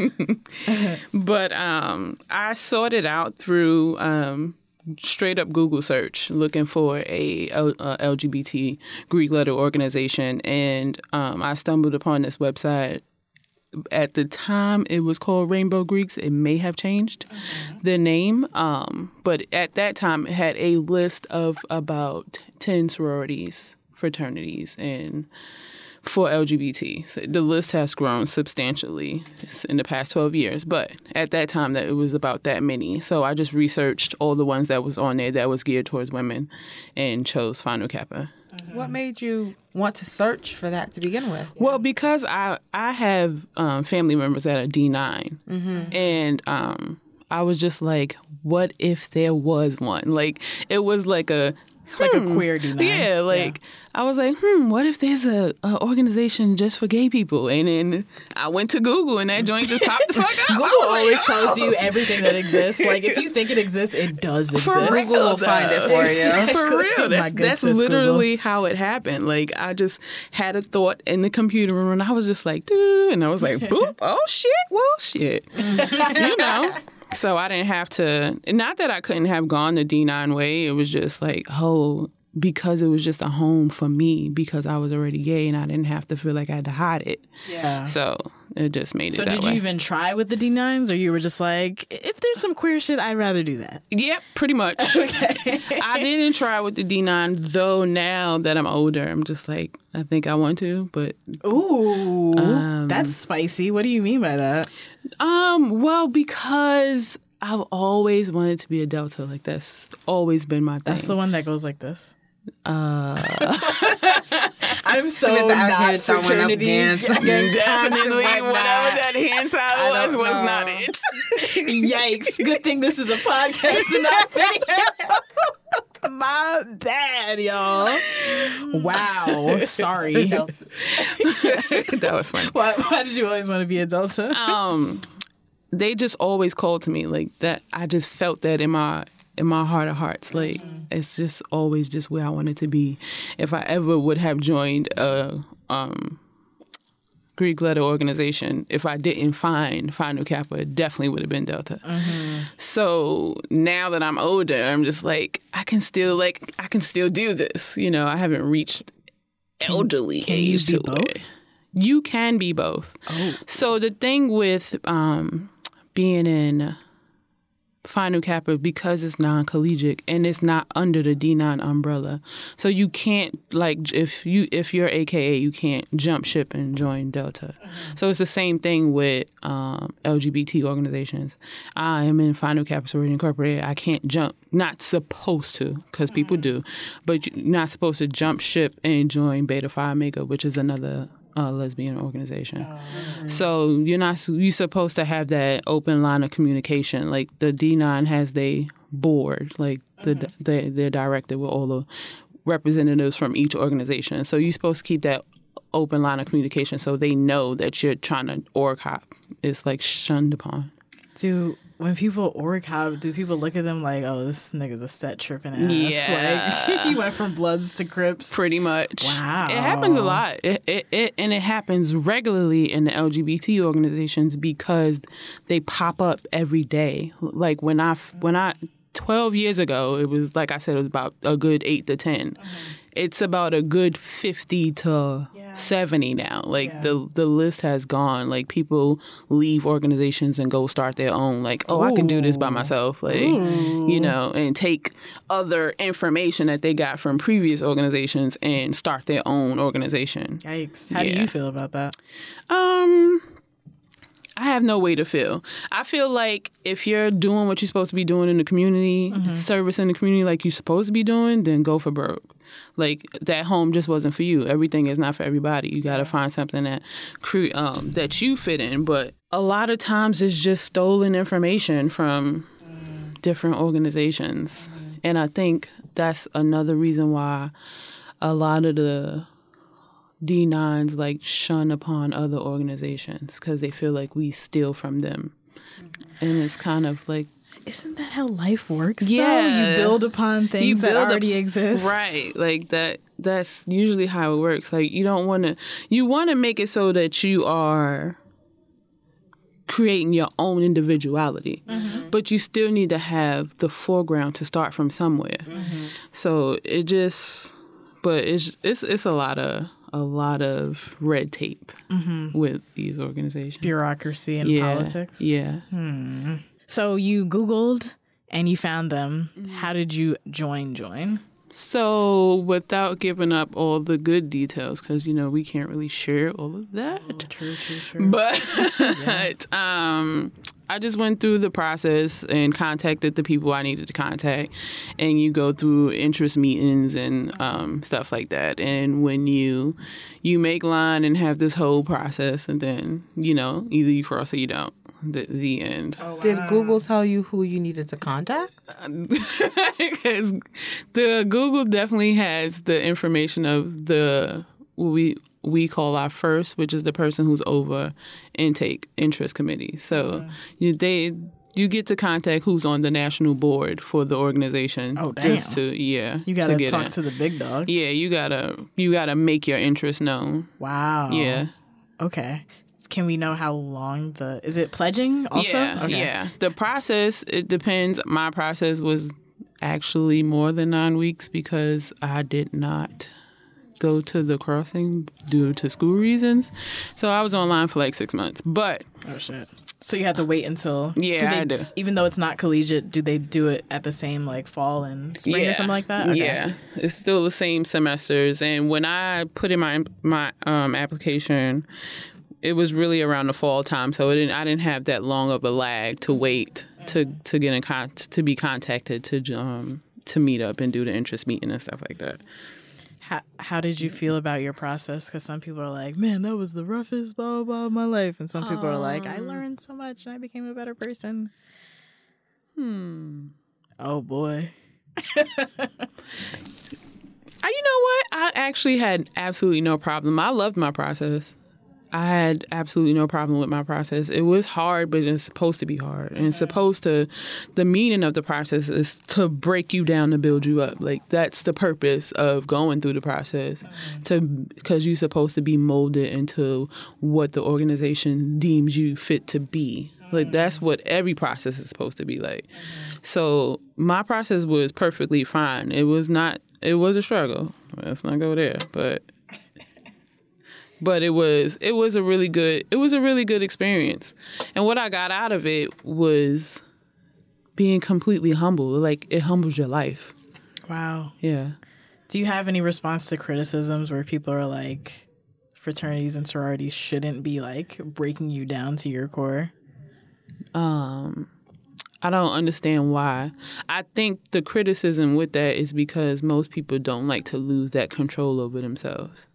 But um, I sorted out through. Um, straight up Google search looking for a, a L G B T Greek letter organization, and um, I stumbled upon this website. At the time, it was called Rainbow Greeks. It may have changed mm-hmm. the name, um, but at that time, it had a list of about ten sororities, fraternities, and for L G B T. So the list has grown substantially in the past twelve years, but at that time that it was about that many. So I just researched all the ones that was on there that was geared towards women and chose Phi Nu Kappa. Mm-hmm. What made you want to search for that to begin with? Well, because I, I have um, family members that are D nine, mm-hmm. and um, I was just like, what if there was one? Like, it was like a... Like hmm. a queer D nine. Yeah, like, yeah. I was like, hmm, what if there's a, a organization just for gay people? And then I went to Google and that joint just popped the fuck up. Google like, always oh. tells you everything that exists. Like, if you think it exists, it does exist. For real, Google will find it for you. For real. That's, that's literally Google. How it happened. Like, I just had a thought in the computer room and I was just like, doo, and I was like, boop, oh shit, well shit. You know? So I didn't have to, not that I couldn't have gone the D nine way. It was just like, oh, because it was just a home for me because I was already gay and I didn't have to feel like I had to hide it. Yeah. So it just made so it that way. So did you even try with the D nines, or you were just like, if there's some queer shit, I'd rather do that? Yep, pretty much. Okay. I didn't try with the D nine, though now that I'm older, I'm just like, I think I want to, but... Ooh, um, that's spicy. What do you mean by that? Um, well, because I've always wanted to be a Delta. Like, that's always been my thing. That's the one that goes like this? Uh, I'm so Samantha out not here throwing up fraternity. Gans. Definitely, But whatever not- that hand sign I was, don't was know. not it. Yikes. Good thing this is a podcast and not video. My bad, y'all. Wow. Sorry. That was funny. Why, why did you always want to be a Delta? Um, they just always called to me like that. I just felt that in my in my heart of hearts. Like it's just always just where I wanted to be. If I ever would have joined a um, Greek letter organization, if I didn't find Phi Nu Kappa, it definitely would have been Delta. Mm-hmm. So now that I'm older, I'm just like I can still like I can still do this. You know, I haven't reached elderly can you age be to both? where you can be both. Oh. So the thing with um, being in Phi Nu Kappa, because it's non-collegiate and it's not under the D nine umbrella, so you can't like if you if you're A K A, you can't jump ship and join Delta. Mm-hmm. So it's the same thing with um, L G B T organizations. I am in Phi Nu Kappa Sorority Incorporated. I can't jump, not supposed to, because mm-hmm. people do, but you're not supposed to jump ship and join Beta Phi Omega, which is another Uh, lesbian organization. Oh. So you're not you're supposed to have that open line of communication. Like the D nine has their board, like the mm-hmm. they, they're directed with all the representatives from each organization. So you're supposed to keep that open line of communication so they know that you're trying to org hop. It's like shunned upon. Do when people org hop, do people look at them like, oh, this nigga's a set tripping ass? Yeah. Like, he went from Bloods to Crips. Pretty much. Wow. It happens a lot. It, it, it, and it happens regularly in the L G B T organizations because they pop up every day. Like when I, when I, twelve years ago, it was, like I said, it was about a good eight to ten. Mm-hmm. It's about a good fifty to yeah. seventy now. Like yeah. the the list has gone. Like people leave organizations and go start their own. Like, oh, Ooh. I can do this by myself. Like, Ooh. you know, and take other information that they got from previous organizations and start their own organization. Yikes. How yeah. do you feel about that? Um... I have no way to feel. I feel like if you're doing what you're supposed to be doing in the community, mm-hmm. service in the community like you're supposed to be doing, then go for broke. Like that home just wasn't for you. Everything is not for everybody. You got to find something that cre- um, that you fit in. But a lot of times it's just stolen information from mm. different organizations. Mm-hmm. And I think that's another reason why a lot of the D nines like shun upon other organizations because they feel like we steal from them. Mm-hmm. And it's kind of like, isn't that how life works? Yeah, though? You build upon things that already up, exist, right? Like that. That's usually how it works. Like you don't want to. You want to make it so that you are creating your own individuality, mm-hmm. but you still need to have the foreground to start from somewhere. Mm-hmm. So it just, but it's it's it's a lot of. a lot of red tape mm-hmm. with these organizations. Bureaucracy and yeah, politics. Yeah. Hmm. So you Googled and you found them. Mm-hmm. How did you join join? So without giving up all the good details, because, you know, we can't really share all of that. Oh, true, true, true. But yeah. um, I just went through the process and contacted the people I needed to contact. And you go through interest meetings and um, stuff like that. And when you you make line and have this whole process, and then, you know, either you cross or you don't. The, the end. Oh, wow. Did Google tell you who you needed to contact? Because the Google definitely has the information of the what we we call our first, which is the person who's over intake interest committee. So mm-hmm. you they you get to contact who's on the national board for the organization. Oh, damn. Just to yeah, you gotta to get talk in. to the big dog. Yeah, you gotta you gotta make your interest known. Wow. Yeah. Okay. Can we know how long the... Is it pledging also? Yeah, okay. yeah. The process, it depends. My process was actually more than nine weeks because I did not go to the crossing due to school reasons. So I was online for like six months. But... Oh, shit. So you had to wait until... Yeah, do they, I do. Even though it's not collegiate, do they do it at the same like fall and spring yeah. or something like that? Okay. Yeah. It's still the same semesters. And when I put in my, my um, application... It was really around the fall time, so it didn't, I didn't have that long of a lag to wait to to get in con- to be contacted to um to meet up and do the interest meeting and stuff like that. How, how did you feel about your process? Because some people are like, man, that was the roughest blah, blah, blah of my life. And some people um, are like, I learned so much and I became a better person. Hmm. Oh, boy. I, you know what? I actually had absolutely no problem. I loved my process. I had absolutely no problem with my process. It was hard, but it's supposed to be hard. And it's supposed to, the meaning of the process is to break you down to build you up. Like, that's the purpose of going through the process, to because you're supposed to be molded into what the organization deems you fit to be. Like, that's what every process is supposed to be like. So my process was perfectly fine. It was not, it was a struggle. Let's not go there, but... But it was it was a really good it was a really good experience. And what I got out of it was being completely humble. Like, it humbles your life. Wow. Yeah. Do you have any response to criticisms where people are like, fraternities and sororities shouldn't be like breaking you down to your core? Um I don't understand why. I think the criticism with that is because most people don't like to lose that control over themselves.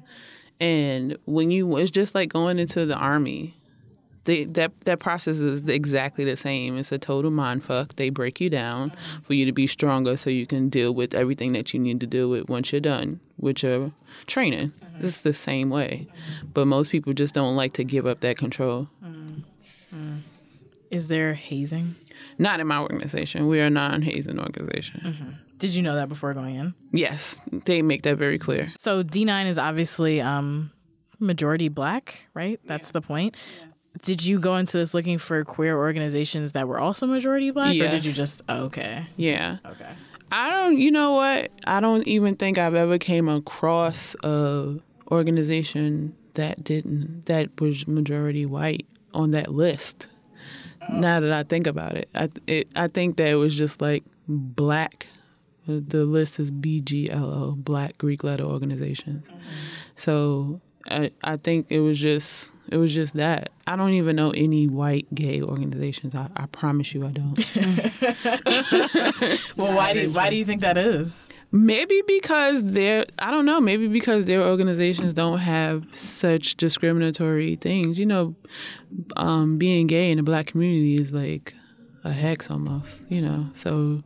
And when you, it's just like going into the army. They, that that process is exactly the same. It's a total mind fuck. They break you down for you to be stronger so you can deal with everything that you need to deal with once you're done with your training. It's the same way. But most people just don't like to give up that control. Mm-hmm. Is there hazing? Not in my organization. We are a non-hazing organization. Mm-hmm. Did you know that before going in? Yes, they make that very clear. So D nine is obviously um, majority black, right? That's yeah. the point. Yeah. Did you go into this looking for queer organizations that were also majority black? Yes. Or did you just, oh, okay. Yeah. Okay. I don't, you know what? I don't even think I've ever came across a organization that didn't, that was majority white on that list. Oh. Now that I think about it, I, it, I think that it was just like black. The list is B G L O, Black Greek letter organizations. Mm-hmm. So I I think it was just it was just that. I don't even know any white gay organizations. I, I promise you I don't. Well, why do you, why do you think that is? Maybe because they're I don't know. Maybe because their organizations don't have such discriminatory things. You know, um, being gay in the black community is like a hex almost. You know, so.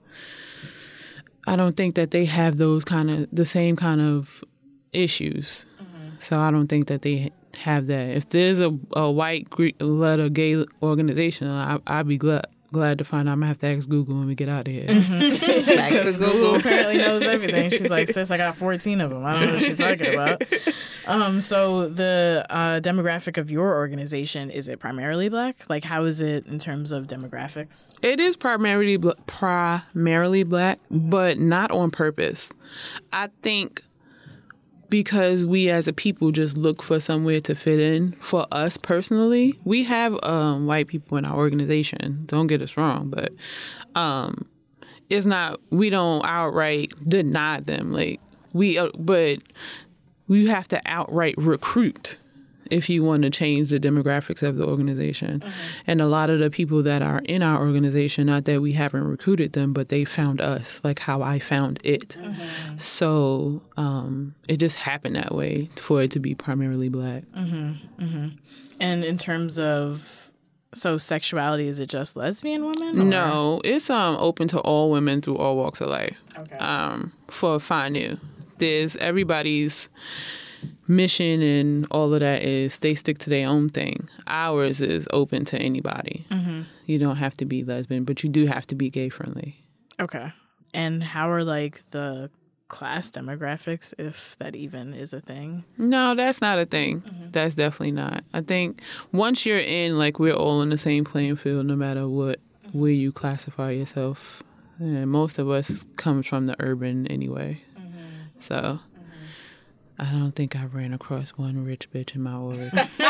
I don't think that they have those kind of, the same kind of issues. Mm-hmm. So I don't think that they have that. If there's a, a white Greek letter gay organization, I, I'd be glad glad to find out. I'm going to have to ask Google when we get out of here. Mm-hmm. Because Google apparently knows everything. She's like, sis, I got fourteen of them. I don't know what she's talking about. Um, so the uh, demographic of your organization, is it primarily black? Like, how is it in terms of demographics? It is primarily bl- primarily black, but not on purpose. I think because we as a people just look for somewhere to fit in. For us personally, we have um, white people in our organization. Don't get us wrong, but um, it's not, we don't outright deny them. Like we, uh, but we have to outright recruit if you want to change the demographics of the organization. Mm-hmm. And a lot of the people that are in our organization, not that we haven't recruited them, but they found us, like how I found it. Mm-hmm. So um, it just happened that way for it to be primarily black. Mm-hmm. Mm-hmm. And in terms of, so sexuality, is it just lesbian women? Or? No, it's um open to all women through all walks of life. Okay. Um, for Phi Nu, there's everybody's mission and all of that is they stick to their own thing. Ours is open to anybody. Mm-hmm. You don't have to be lesbian, but you do have to be gay friendly. Okay. And how are like the class demographics, if that even is a thing? No, that's not a thing. Mm-hmm. That's definitely not. I think once you're in, like we're all in the same playing field, no matter what, mm-hmm. where you classify yourself. And most of us comes from the urban anyway. Mm-hmm. So I don't think I ran across one rich bitch in my org.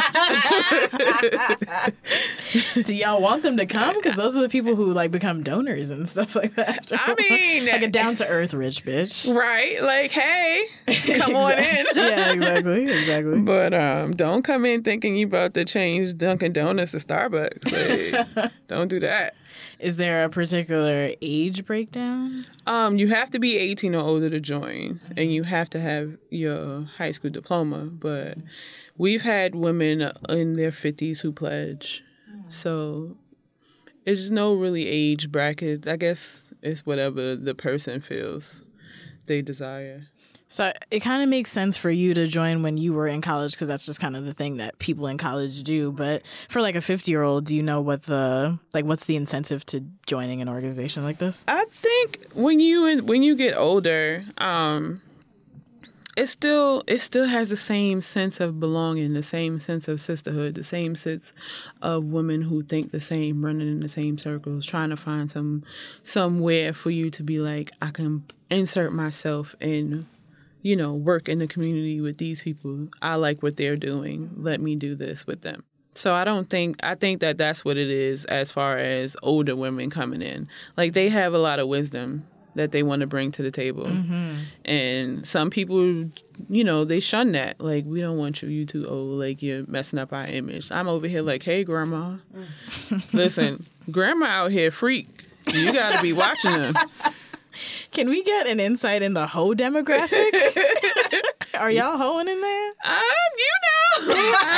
Do y'all want them to come? Because those are the people who like become donors and stuff like that. I mean, like a down to earth rich bitch, right? Like, hey, come on in. Yeah, exactly, exactly. But um, don't come in thinking you about to change Dunkin' Donuts to Starbucks. Like, don't do that. Is there a particular age breakdown? Um, you have to be eighteen or older to join, and you have to have your high school diploma. But we've had women in their fifties who pledge. So there's no really age bracket. I guess it's whatever the person feels they desire. So it kind of makes sense for you to join when you were in college because that's just kind of the thing that people in college do. But for like a fifty-year-old, do you know what the like what's the incentive to joining an organization like this? I think when you when you get older, um, it still it still has the same sense of belonging, the same sense of sisterhood, the same sense of women who think the same, running in the same circles, trying to find some somewhere for you to be like, I can insert myself in. You know, work in the community with these people. I like what they're doing. Let me do this with them. So I don't think, I think that that's what it is as far as older women coming in. Like, they have a lot of wisdom that they want to bring to the table. Mm-hmm. And some people, you know, they shun that. Like, we don't want you, you too old. Like, you're messing up our image. I'm over here like, hey, grandma. Listen, grandma out here freak. You got to be watching her. Can we get an insight in the hoe demographic? Are y'all hoeing in there? Um, you know.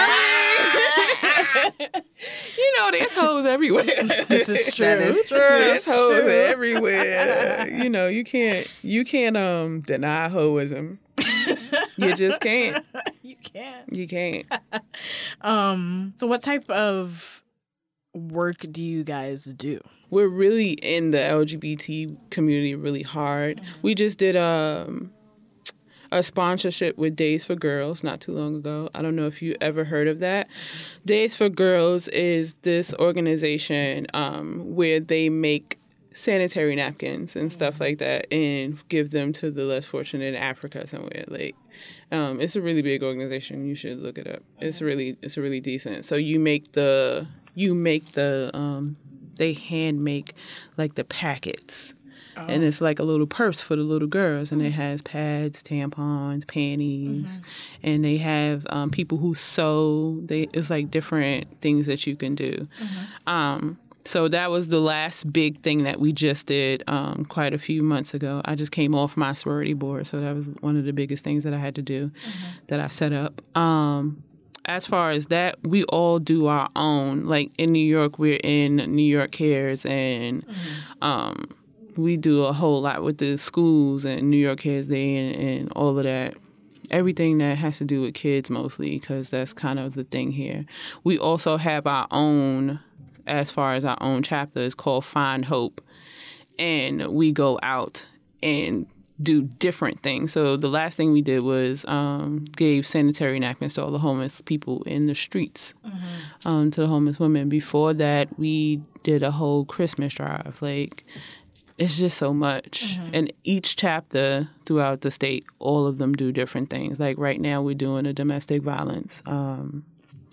You know, there's hoes everywhere. This is true. That is true. There's hoes everywhere. You know, you can't you can't um deny hoism. You just can't. You can't. You can't. Um. So, what type of work do you guys do? We're really in the L G B T community really hard. Mm-hmm. We just did um, a sponsorship with Days for Girls not too long ago. I don't know if you ever heard of that. Mm-hmm. Days for Girls is this organization um, where they make sanitary napkins and stuff like that and give them to the less fortunate in Africa somewhere. Like, um, it's a really big organization. You should look it up. It's really, it's really decent. So you make the, you make the, um, they hand make like the packets. Oh. And it's like a little purse for the little girls. And it has pads, tampons, panties. Mm-hmm. And they have um, people who sew. They, it's like different things that you can do. Mm-hmm. Um, so that was the last big thing that we just did um, quite a few months ago. I just came off my sorority board. So that was one of the biggest things that I had to do mm-hmm. that I set up. Um, as far as that, we all do our own. Like in New York, we're in New York Cares, and mm-hmm. um, we do a whole lot with the schools and New York Cares Day and, and all of that. Everything that has to do with kids mostly, because that's kind of the thing here. We also have our own, as far as our own chapter, is called Find Hope. And we go out and do different things. So the last thing we did was um, gave sanitary napkins to all the homeless people in the streets, mm-hmm. um, to the homeless women. Before that, we did a whole Christmas drive. Like, it's just so much. Mm-hmm. And each chapter throughout the state, all of them do different things. Like right now, we're doing a domestic violence, um,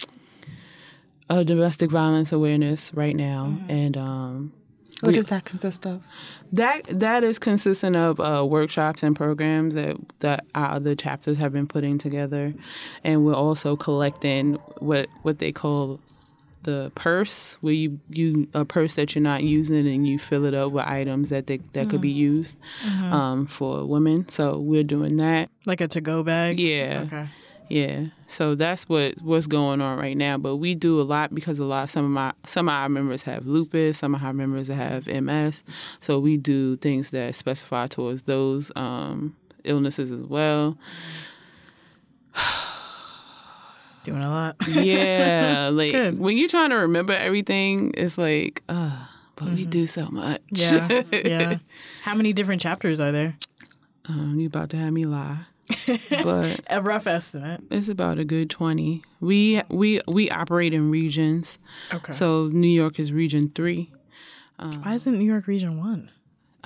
a domestic violence awareness right now, mm-hmm. and um, what we, does that consist of? That that is consistent of uh, workshops and programs that that our other chapters have been putting together, and we're also collecting what what they call the purse, where you you a purse that you're not using and you fill it up with items that they, that mm. could be used mm-hmm. um, for women. So we're doing that, like a to-go bag. Yeah. Okay. Yeah, so that's what what's going on right now. But we do a lot because a lot some of my some of our members have lupus, some of our members have M S. So we do things that specify towards those um, illnesses as well. Doing a lot. Yeah, like Good. When you're trying to remember everything, it's like, uh, but mm-hmm. we do so much. Yeah, yeah. How many different chapters are there? Um, you about to have me lie. But a rough estimate. It's about a good twenty. We we we operate in regions. Okay. So New York is region three. Um, Why isn't New York region one?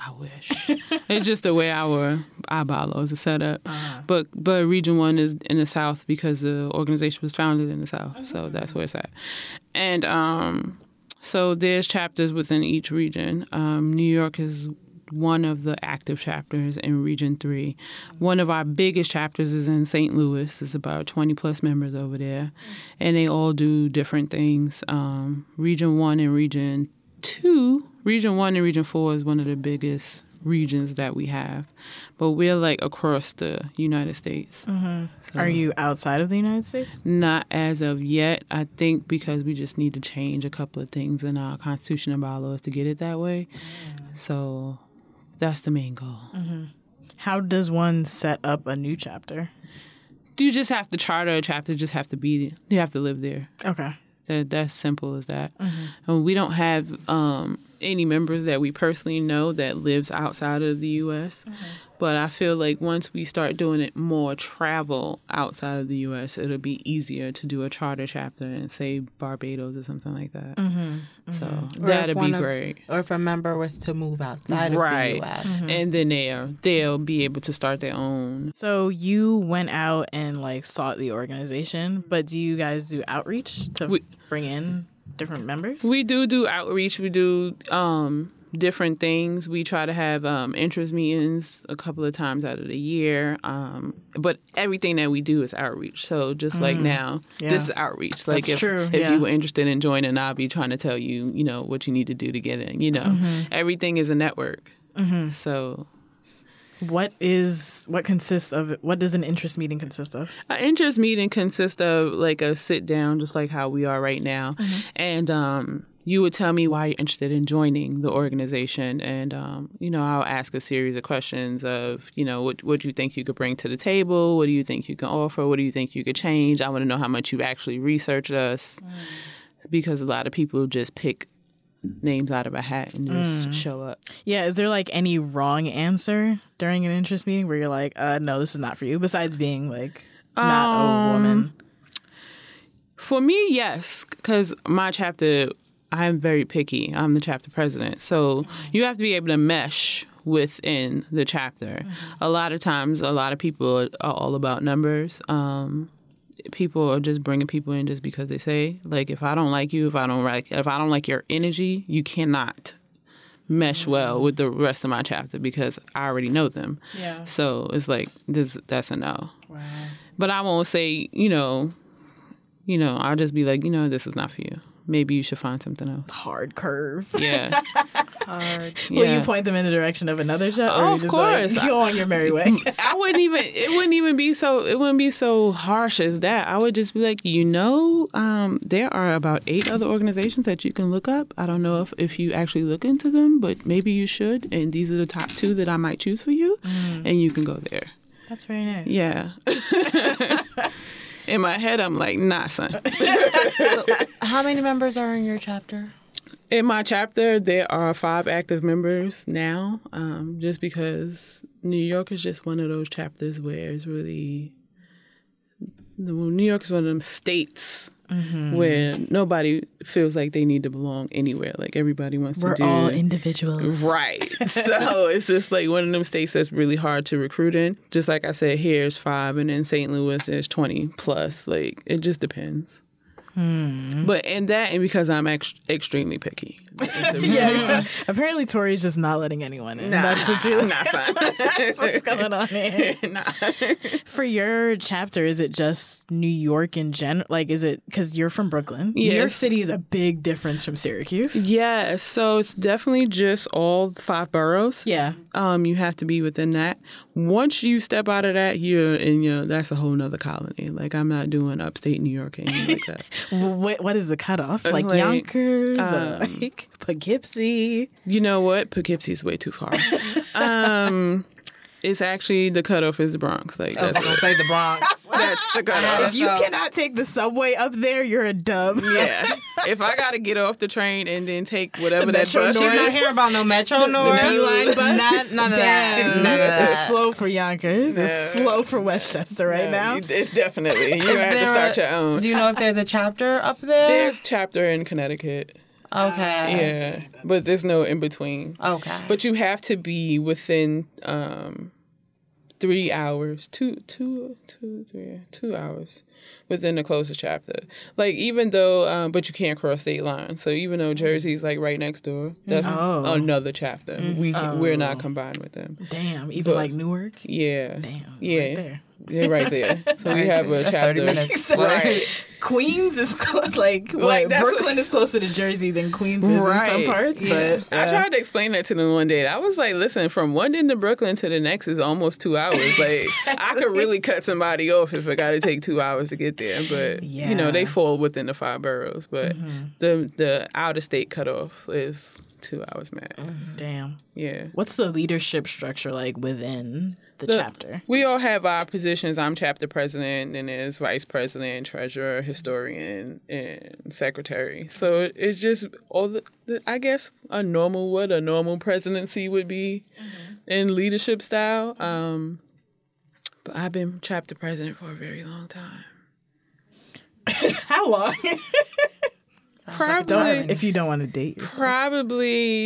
I wish. It's just the way our our bylaws are set up. Uh-huh. But but Region One is in the South because the organization was founded in the South, mm-hmm. so that's where it's at. And um, so there's chapters within each region. Um, New York is one of the active chapters in Region Three. One of our biggest chapters is in Saint Louis. There's about twenty plus members over there, and they all do different things. Um, Region One and Region Two. Region one and Region four is one of the biggest regions that we have, but we're like across the United States. Mm-hmm. So, are you outside of the United States? Not as of yet. I think because we just need to change a couple of things in our Constitution and bylaws to get it that way. Mm. So that's the main goal. Mm-hmm. How does one set up a new chapter? You just have to charter a chapter. Just have to be. You have to live there. Okay. That that's simple as that. Mm-hmm. And we don't have um, any members that we personally know that lives outside of the U S Mm-hmm. But I feel like once we start doing it more travel outside of the U S, it'll be easier to do a charter chapter in, say, Barbados or something like that. Mm-hmm. Mm-hmm. So or that'd be great. Of, or if a member was to move outside right. of the U S Mm-hmm. And then they'll, they'll be able to start their own. So you went out and like sought the organization, but do you guys do outreach to we, bring in different members? We do do outreach. We do um, different things. We try to have um, interest meetings a couple of times out of the year. Um, but everything that we do is outreach. So just like mm. now, yeah. this is outreach. Like That's if, true. if yeah. you were interested in joining, I'll be trying to tell you, you know, what you need to do to get in. You know, mm-hmm. everything is a network. Mm-hmm. So... What is what consists of what does an interest meeting consist of? An interest meeting consists of like a sit down, just like how we are right now, mm-hmm. and um, you would tell me why you're interested in joining the organization, and um, you know I'll ask a series of questions of you know what what do you think you could bring to the table, what do you think you can offer, what do you think you could change. I want to know how much you've actually researched us, mm. because a lot of people just pick names out of a hat and just mm. show up. Yeah, is there like any wrong answer during an interest meeting where you're like, uh, no, this is not for you, besides being like not um, a woman? For me, yes, because my chapter, I'm very picky. I'm the chapter president. So you have to be able to mesh within the chapter. Mm-hmm. A lot of times, a lot of people are all about numbers. Um, people are just bringing people in just because they say, like, if I don't like you, if I don't like, if I don't like your energy, you cannot mesh well with the rest of my chapter because I already know them. Yeah. So it's like this, that's a no. Wow. But I won't say, you know, you know, I'll just be like, you know, this is not for you. Maybe you should find something else. Hard curve. Yeah. Hard. Yeah. Will you point them in the direction of another show? Or Oh, you of just course. Like, go on your merry way. I wouldn't even, it wouldn't even be so, it wouldn't be so harsh as that. I would just be like, you know, um, there are about eight other organizations that you can look up. I don't know if, if you actually look into them, but maybe you should. And these are the top two that I might choose for you. Mm. And you can go there. That's very nice. Yeah. In my head, I'm like, nah, son. So, how many members are in your chapter? In my chapter, there are five active members now, um, just because New York is just one of those chapters where it's really... New York is one of them states mm-hmm. where nobody feels like they need to belong anywhere. Like, everybody wants We're to do... We're all individuals. Right. So it's just like one of them states that's really hard to recruit in. Just like I said, here's five, and in Saint Louis, there's twenty plus. Like, it just depends. Hmm. But and that, and because I'm ex- extremely picky. Yeah. Apparently, Tori's just not letting anyone in. Nah, that's what's really not fun. That's what's going on here. Nah. For your chapter, is it just New York in general? Like, is it because you're from Brooklyn? Yes. New York City is a big difference from Syracuse. Yeah, so it's definitely just all five boroughs. Yeah. Um, you have to be within that. Once you step out of that, you're in your. That's a whole nother colony. Like, I'm not doing upstate New York or anything like that. What what is the cutoff? Like, like Yonkers um, or like Poughkeepsie? You know what? Poughkeepsie is way too far. um, it's actually the cutoff is the Bronx. Like that's I was gonna say the Bronx. That's the cutoff. If you cannot take the subway up there, you're a dub. Yeah. If I gotta get off the train and then take whatever the that Metro bus, North. She's not hearing about no Metro North. The B-line bus. Not, none of that. Damn. None of that. It's slow for Yonkers. No. It's slow for Westchester right no, now. It's definitely. You're gonna have to start your own. Do you know if there's a chapter up there? There's a chapter in Connecticut. Okay. Yeah, but there's no in between. Okay. But you have to be within um, three hours, two, two, two, three, two hours within the closest chapter. Like even though, um, but you can't cross state lines. So even though Jersey's like right next door, that's Oh. another chapter. We can, we're not Oh. combined with them. Damn, even But- like Newark. Yeah, Damn, yeah, right there. yeah, right there. So we have a That's chapter. thirty minutes. Right. Queens is clo- like what? Like, that's Brooklyn is closer to Jersey than Queens is in some Right. parts, Yeah. but I uh, tried to explain that to them one day. I was like, listen, from one end of Brooklyn to the next is almost two hours. Like, I could really cut somebody off if I got to take two hours to get there. But, you know, they Yeah. fall within the five boroughs. But the the out-of-state cutoff is two hours max. Damn. Yeah. What's the leadership structure like within the, The- chapter? We all have our positions. I'm chapter president, and there's vice president, treasurer, historian, and secretary. So it's just all the, the I guess, a normal, what a normal presidency would be in leadership style. Um, but I've been chapter president for a very long time. How long? Probably, Don't, if you don't want to date yourself. probably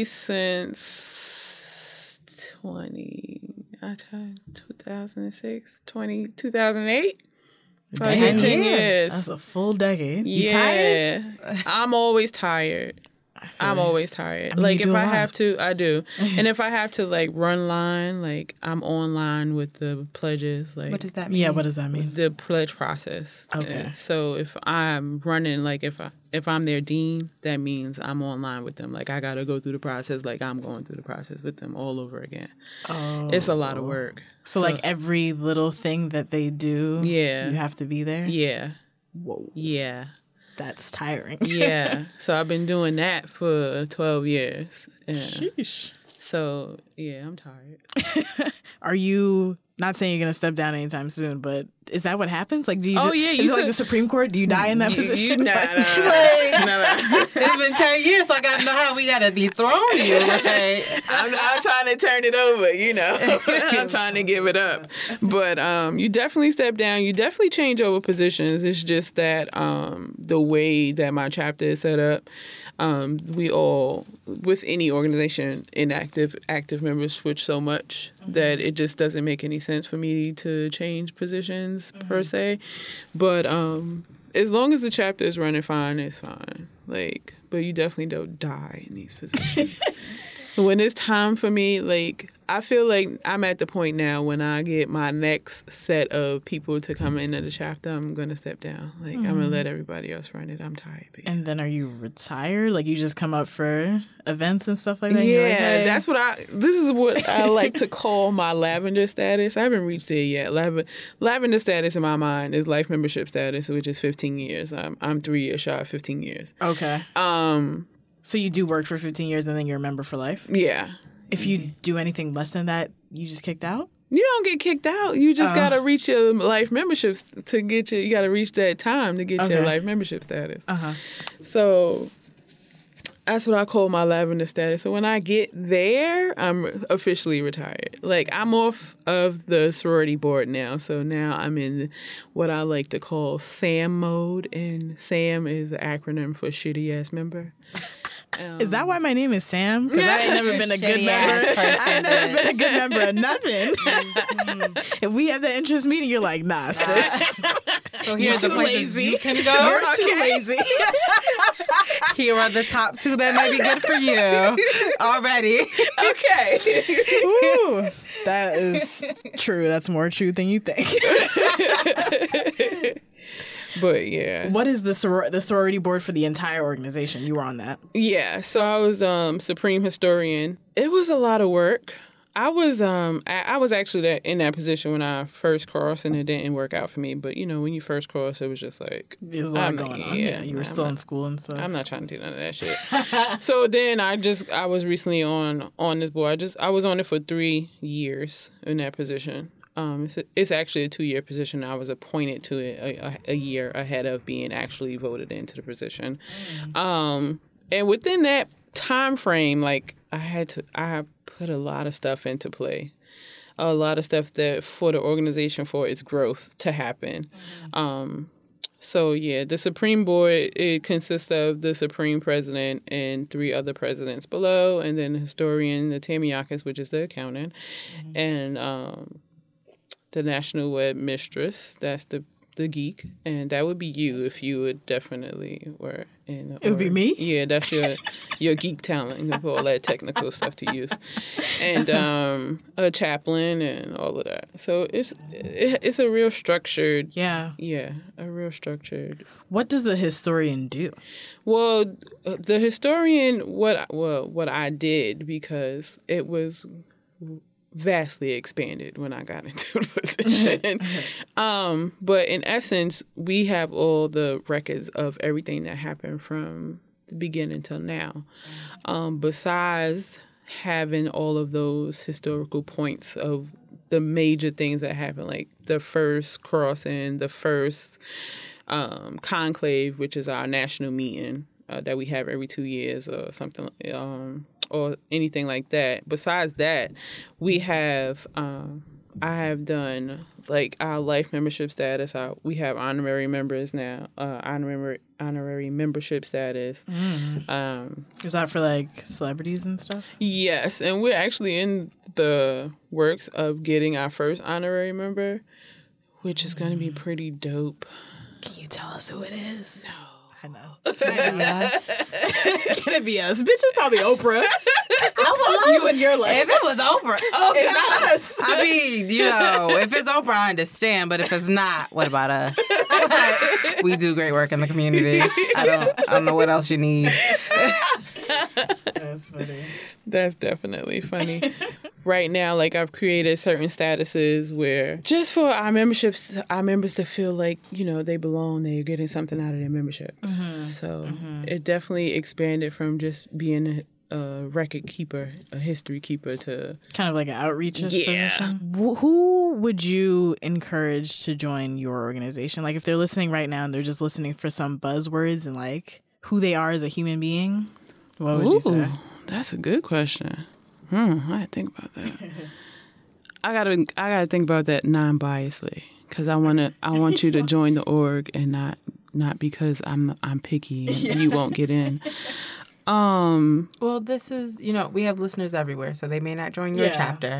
since twenty, I tried two thousand six, twenty, two thousand eight. Probably Damn. ten years. That's a full decade. You Yeah, tired? I'm always tired. I'm you. always tired. I mean, like you do if a I lot. have to, I do. And if I have to like run line, like I'm online with the pledges, like What does that mean? Yeah, what does that mean? the pledge process. Okay. Uh, so if I'm running, like if I if I'm their dean, that means I'm online with them. Like I gotta go through the process, like I'm going through the process with them all over again. Oh. It's a lot of work. So, like every little thing that they do, Yeah. you have to be there? Yeah, Whoa. yeah. That's tiring. Yeah. So I've been doing that for twelve years. Yeah. Sheesh. So yeah, I'm tired. Are you not saying you're gonna step down anytime soon, but is that what happens? Like, do you? Oh, just, yeah, Is you it like took- the Supreme Court? Do you die in that You- you- position? nah, Like- nah, nah, nah, nah. It's been ten years, so I gotta know how we gotta dethrone you. Like, I'm, I'm trying to turn it over, you know. I'm trying to give it up. But um, you definitely step down. You definitely change over positions. It's just that um, the way that my chapter is set up, um, we all, with any organization, inactive, active members switch so much that it just doesn't make any sense for me to change positions per se. But um, as long as the chapter is running fine, it's fine. Like, but you definitely don't die in these positions. When it's time for me, like, I feel like I'm at the point now when I get my next set of people to come into the chapter, I'm going to step down. Like, I'm going to let everybody else run it. I'm tired. Baby. And then are you retired? Like you just come up for events and stuff like that? and you're Yeah, like, hey. that's what I, this is what I like to call my lavender status. I haven't reached there yet. Lav- lavender status in my mind is life membership status, which is fifteen years. I'm, I'm three years shy of fifteen years. Okay. Um, So you do work for fifteen years and then you're a member for life? yeah. If you do anything less than that, you just kicked out? You don't get kicked out. You just Oh. gotta reach your life memberships to get your. You gotta reach that time to get your Okay. life membership status. Uh-huh. So that's what I call my lavender status. So when I get there, I'm officially retired. Like I'm off of the sorority board now. So now I'm in what I like to call SAM mode, and SAM is an acronym for shitty ass member. Is that why my name is Sam? Because I ain't never been a good Shitty member. ass person. I ain't never been a good member of nothing. If we have that interest meeting, you're like, nah, sis. so here's the too places lazy. you can You're go. too lazy. Here are the top two that may be good for you already. Okay. Ooh, that is true. That's more true than you think. But yeah. What is the soror- the sorority board for the entire organization? You were on that. Yeah, so I was um supreme historian. It was a lot of work. I was um I, I was actually that, in that position when I first crossed, and it didn't work out for me. But you know, when you first cross, it was just like There's a lot I'm- going on. yeah, Yeah, you were I'm still not- in school and stuff. I'm not trying to do none of that shit. So then I just I was recently on on this board. I just I was on it for three years in that position. Um, it's a, it's actually a two year position. I was appointed to it a, a, a year ahead of being actually voted into the position. Um, and within that time frame, like I had to I have put a lot of stuff into play. A lot of stuff that for the organization for its growth to happen. Um, So, yeah, the Supreme Board, it consists of the Supreme President and three other presidents below, and then the historian, the Tamiakis, which is the accountant, mm-hmm. and um, the National Web Mistress, that's the the geek, and that would be you if you would definitely were in. It would be me? Yeah, that's your your geek talent, with all that technical stuff to use. And um, a chaplain and all of that. So it's it, it's a real structured... Yeah. Yeah, a real structured... What does the historian do? Well, the historian, what well, what I did, because it was... vastly expanded when I got into the position. um, but in essence, we have all the records of everything that happened from the beginning till now. Um, besides having all of those historical points of the major things that happened, like the first crossing, the first um, conclave, which is our national meeting uh, that we have every two years or something. Um, or anything like that. Besides that, we have, um, I have done, like, our life membership status. Our, we have honorary members now, uh, honorary, honorary membership status. Mm. Um, Is that for, like, celebrities and stuff? Yes, and we're actually in the works of getting our first honorary member, which is going to be pretty dope. Can you tell us who it is? No. I know. Can it be us? Can it be us? Bitch, it's probably Oprah. I love you in your life. If it was Oprah, oh, it's not us. I mean, you know, if it's Oprah, I understand. But if it's not, what about us? We do great work in the community. I don't, I don't know what else you need. That's funny. That's definitely funny. Right now, like, I've created certain statuses where just for our memberships, our members to feel like, you know, they belong, they're getting something out of their membership. Mm-hmm. So mm-hmm. it definitely expanded from just being a, a record keeper, a history keeper, to kind of like an outreach yeah. position. Who would you encourage to join your organization? Like, if they're listening right now and they're just listening for some buzzwords and like who they are as a human being, what would Ooh, you say? That's a good question. Hmm, I didn't think about that. I gotta, I gotta think about that non-biasly, because I wanna, I want you to join the org, and not, not because I'm, I'm picky and yeah. you won't get in. Um. Well, this is, you know, we have listeners everywhere, so they may not join your yeah. chapter.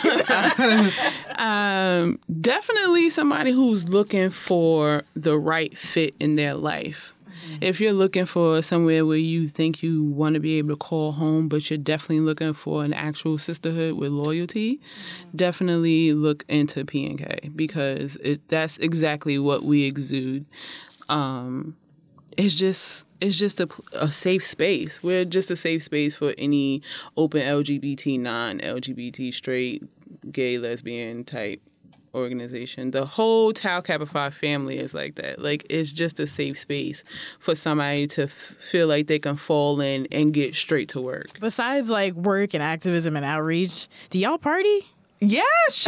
um, definitely somebody who's looking for the right fit in their life. If you're looking for somewhere where you think you want to be able to call home, but you're definitely looking for an actual sisterhood with loyalty, mm-hmm. definitely look into P N K, because it, that's exactly what we exude. Um, it's just it's just a, a safe space. We're just a safe space for any open L G B T, non-L G B T, straight, gay, lesbian type organization. The whole Tau Kappa Phi family is like that. Like, it's just a safe space for somebody to f- feel like they can fall in and get straight to work. Besides like work and activism and outreach, do y'all party? Yeah,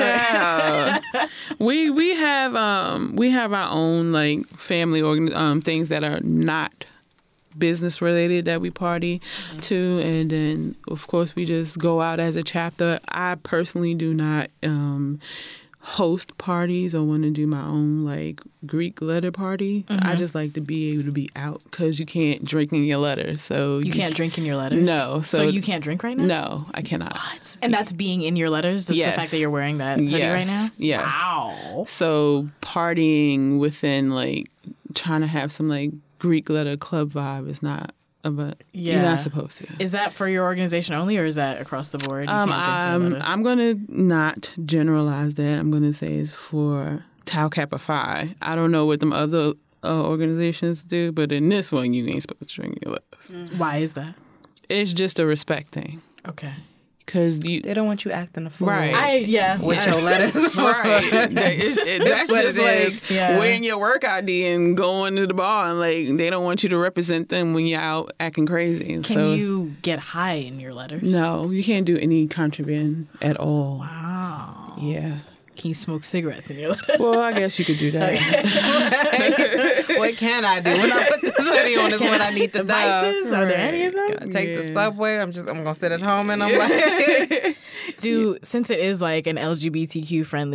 sure. we we have um we have our own like family organ um things that are not business related that we party mm-hmm. to, and then of course we just go out as a chapter. I personally do not um host parties or want to do my own like Greek letter party. Mm-hmm. I just like to be able to be out, because you can't drink in your letter. So you, you can't drink in your letters? No. So, so you can't drink right now? No, I cannot. What? And that's being in your letters? Just yes. the fact that you're wearing that hoodie yes. right now? Yes. Wow. So partying within like trying to have some like Greek letter club vibe is not. But yeah. You're not supposed to. Is that for your organization only, or is that across the board? You um, can't drink I'm, your lettuce? I'm going to not generalize that. I'm going to say it's for Tau Kappa Phi. I don't know what them other uh, organizations do, but in this one, you ain't supposed to drink your lettuce. Mm. Why is that? It's just a respect thing. Okay. Because you, they don't want you acting a fool, right? I, yeah, with I, your lettuce, right? It's, it, that's just like yeah. wearing your work I D and going to the bar, and like they don't want you to represent them when you're out acting crazy. Can so, you get high in your letters? No, you can't do any contraband at all. Wow. Yeah. Can you smoke cigarettes in your letters? Well, I guess you could do that. What can I do? When I put this hoodie on is what I need to Devices? know. Are there any of them? I take yeah. the subway. I'm just I'm gonna sit at home and I'm like, do since it is like an L G B T Q friendly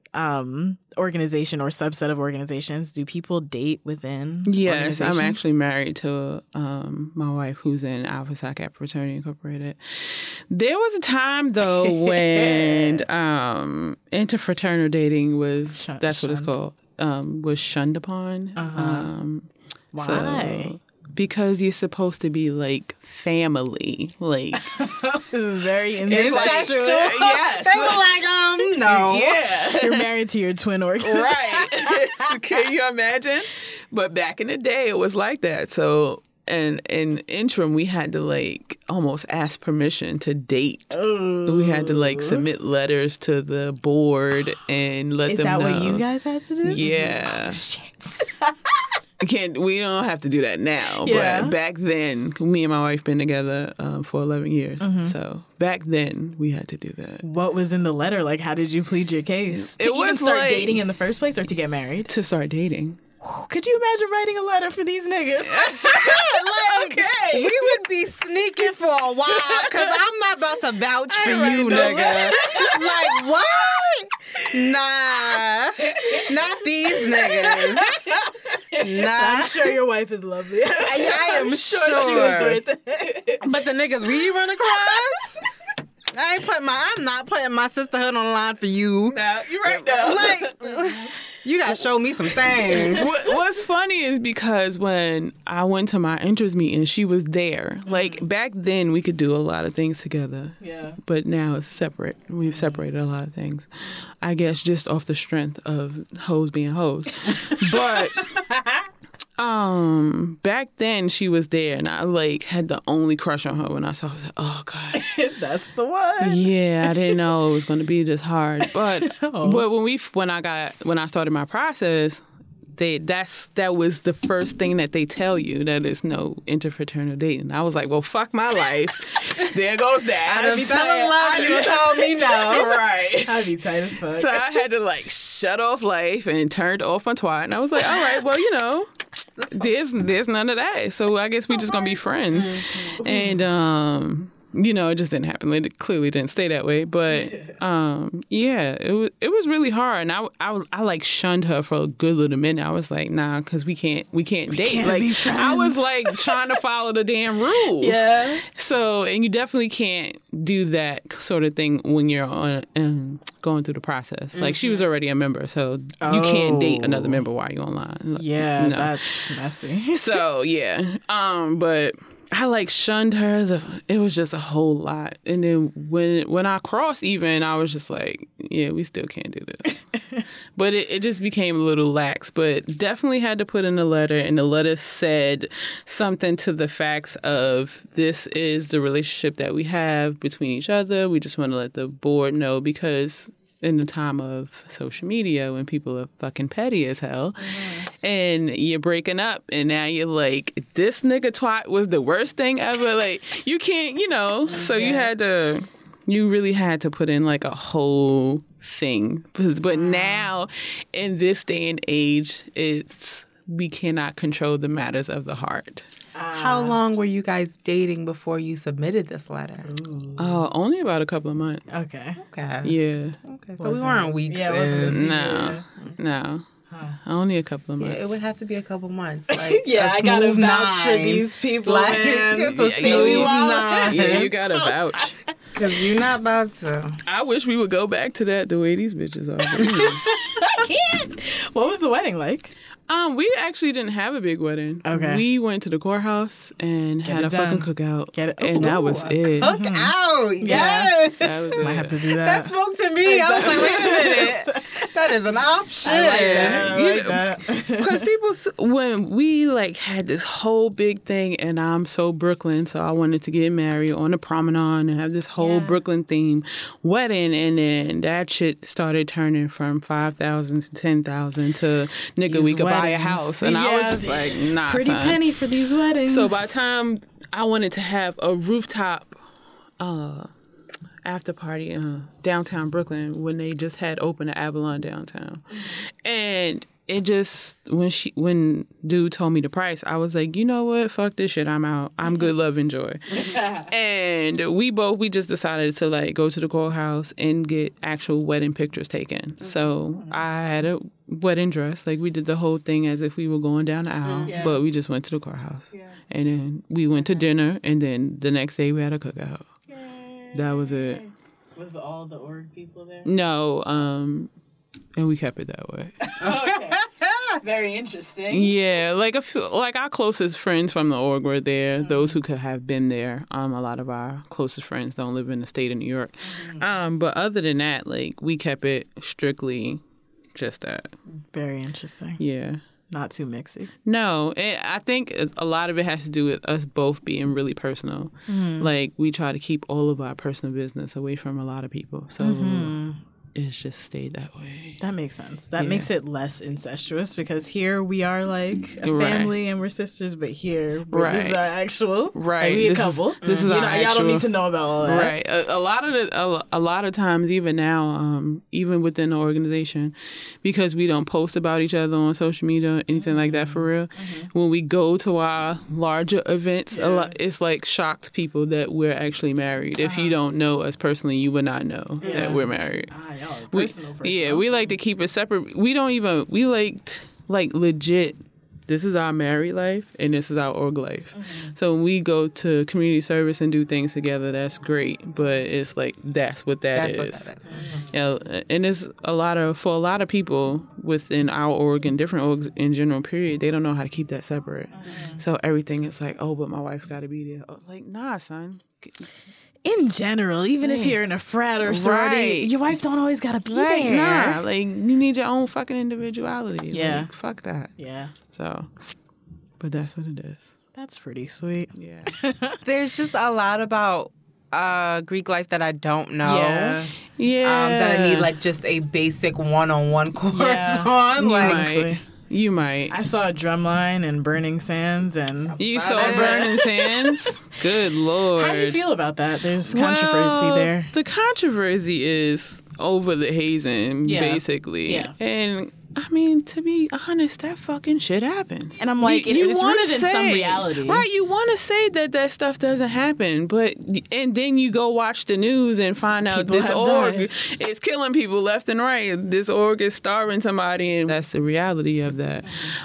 um, organization or subset of organizations, do people date within Yes, I'm organizations? actually married to um, my wife who's in Alpha Psi Kappa Fraternity Incorporated. There was a time, though, when um, interfraternal dating was, Shun- that's what it's shunned. called, um, was shunned upon. Uh-huh. Um, Why? so- because you're supposed to be like family. Like, This is very Incestuous. incestuous. Yes. They were like, um, no. yeah. You're married to your twin organization. Right. Can you imagine? But back in the day, it was like that. So, and in interim, we had to like almost ask permission to date. Ooh. We had to like submit letters to the board and let Is them that know. what you guys had to do? Yeah. Shit. Can't we don't have to do that now, Yeah. but back then, me and my wife been together um, for eleven years. Mm-hmm. So back then, we had to do that What was in the letter? Like, how did you plead your case? It to even was start like- dating in the first place or to get married? to start dating. Could you imagine writing a letter for these niggas? Like, we would be sneaking for a while because I'm not about to vouch for ain't you, writing no nigga. Like, what? Nah. Not these niggas. Nah. I'm sure your wife is lovely. I'm I, I am I'm sure. she was worth it. But the niggas we run across, I ain't putting my, I'm not putting my sisterhood on the line for you. Now you're right now. Like, you gotta show me some things. what, what's funny is because when I went to my interest meeting, she was there. Like back then, we could do a lot of things together. Yeah. But now it's separate. We've separated a lot of things. I guess just off the strength of hoes being hoes. But um, back then she was there, and I like had the only crush on her when I saw her. I was like, oh god. That's the one. Yeah, I didn't know it was going to be this hard. But Oh. but when we when I got when I started my process, they that's that was the first thing that they tell you, that there's no interfraternal dating. I was like, well, fuck my life. There goes that. I done fell in love. You told me no. Right. I'd be tight as fuck. So I had to like shut off life and turned off my twat. And I was like, all right, well, you know, there's there's none of that. So I guess we just gonna be friends. And um, you know, it just didn't happen. It clearly didn't stay that way. But um, yeah, it was it was really hard. And I, I, I like shunned her for a good little minute. I was like, nah, because we can't we can't date. can't like be I was friends. like trying to follow the damn rules. Yeah. So, and you definitely can't do that sort of thing when you're on um, going through the process. Like she was already a member, so you can't date another member while you're online. Like, Yeah, no. that's messy. So yeah, um, but I like shunned her. The, it was just a whole lot. And then when when I crossed, even I was just like, yeah, we still can't do this. But it, it just became a little lax. But definitely had to put in a letter, and the letter said something to the facts of this is the relationship that we have between each other. We just want to let the board know, because in the time of social media when people are fucking petty as hell and you're breaking up and now you're like, this nigga twat was the worst thing ever. Like, you can't, you know, so you had to, you really had to put in like a whole thing. But, but now in this day and age, it's, we cannot control the matters of the heart. How long were you guys dating before you submitted this letter? Uh, only about a couple of months. Okay. Okay. Yeah. Okay. So we weren't weeks Yeah, it wasn't in. a- No, no. Only a couple of Yeah, months. it would have to be a couple months. Like, Yeah, a I gotta smooth vouch for nine. these people, Like, man. it's a Yeah, smooth you- nine. Yeah, you gotta vouch. Because you're not about to. I wish we would go back to that the way these bitches are. But anyway. I can't. What was the wedding like? um, we actually didn't have a big wedding. Okay. We went to the courthouse and had it a fucking done. cookout. Get it- and that Ooh, was a it. Look out. Yeah. Yeah. That was Might it. have to do That that. spoke to me. I was like, wait a minute. That is an option. I like that. I You like know, that. Because people, s- when we like had this whole big thing, and I'm so Brooklyn, so I wanted to get married on the promenade and have this whole Yeah. Brooklyn theme wedding, and then that shit started turning from five thousand to ten thousand to nigga, These we could buy a weddings. house, and I Yeah. was just like, nah, Pretty son. penny for these weddings. So by the time I wanted to have a rooftop uh, after party uh, downtown Brooklyn, when they just had opened the Avalon downtown, and it just when she when dude told me the price, I was like, you know what, fuck this shit, I'm out. I'm good, love, and joy. And we both we just decided to like go to the courthouse and get actual wedding pictures taken. Mm-hmm. So I had a wedding dress, like we did the whole thing as if we were going down the aisle, yeah. but we just went to the courthouse, yeah. and then we went to dinner, and then the next day we had a cookout. Yay. That was it. Was all the org people there? No, um. And we kept it that way. Okay. Very interesting. Yeah, like a few, like our closest friends from the org were there. Mm-hmm. Those who could have been there. Um, a lot of our closest friends don't live in the state of New York. Mm-hmm. Um, but other than that, like we kept it strictly just that. Very interesting. Yeah. Not too mixy. No, it, I think a lot of it has to do with us both being really personal. Mm-hmm. Like we try to keep all of our personal business away from a lot of people. So. Mm-hmm. It's just stayed that way. That makes sense. That yeah. makes it less incestuous because here we are like a family right. and we're sisters, but here right. this is our actual right. Like, we this a couple. Is, this mm-hmm. is you our know, actual, y'all don't need to know about all that. Right. A, a lot of the, a, a lot of times, even now, um, even within the organization, because we don't post about each other on social media or anything mm-hmm. like that for real. Mm-hmm. When we go to our larger events, yeah. a lot, it's like shocks people that we're actually married. Uh-huh. If you don't know us personally, you would not know yeah. that we're married. Ah, y'all are we, personal. personal. Yeah, we like to keep it separate. We don't even, we like, like legit, this is our married life and this is our org life. Mm-hmm. So when we go to community service and do things together, that's great. But it's like, that's what that that's is. What that is. Mm-hmm. You know, and it's a lot of, for a lot of people within our org and different orgs in general, period, they don't know how to keep that separate. Mm-hmm. So everything is like, oh, but my wife got to be there. Oh, like, nah, son. In general, even if you're in a frat or sorority, right. your wife don't always gotta be like, there. Nah, like you need your own fucking individuality. Yeah, like, fuck that. Yeah. So, but that's what it is. That's pretty sweet. Yeah. There's just a lot about uh, Greek life that I don't know. Yeah. Yeah. Um, that I need like just a basic one-on-one course yeah. on. You like. Might. You might. I saw a Drumline and Burning Sands, and you saw Burning Sands. Good Lord! How do you feel about that? There's controversy well, there. The controversy is over the hazing, yeah. basically. Yeah. And I mean, to be honest, that fucking shit happens. And I'm like, you, you it's rooted in some reality, right? You want to say that that stuff doesn't happen, but and then you go watch the news and find out people this org died. is killing people left and right. This org is starving somebody, and that's the reality of that.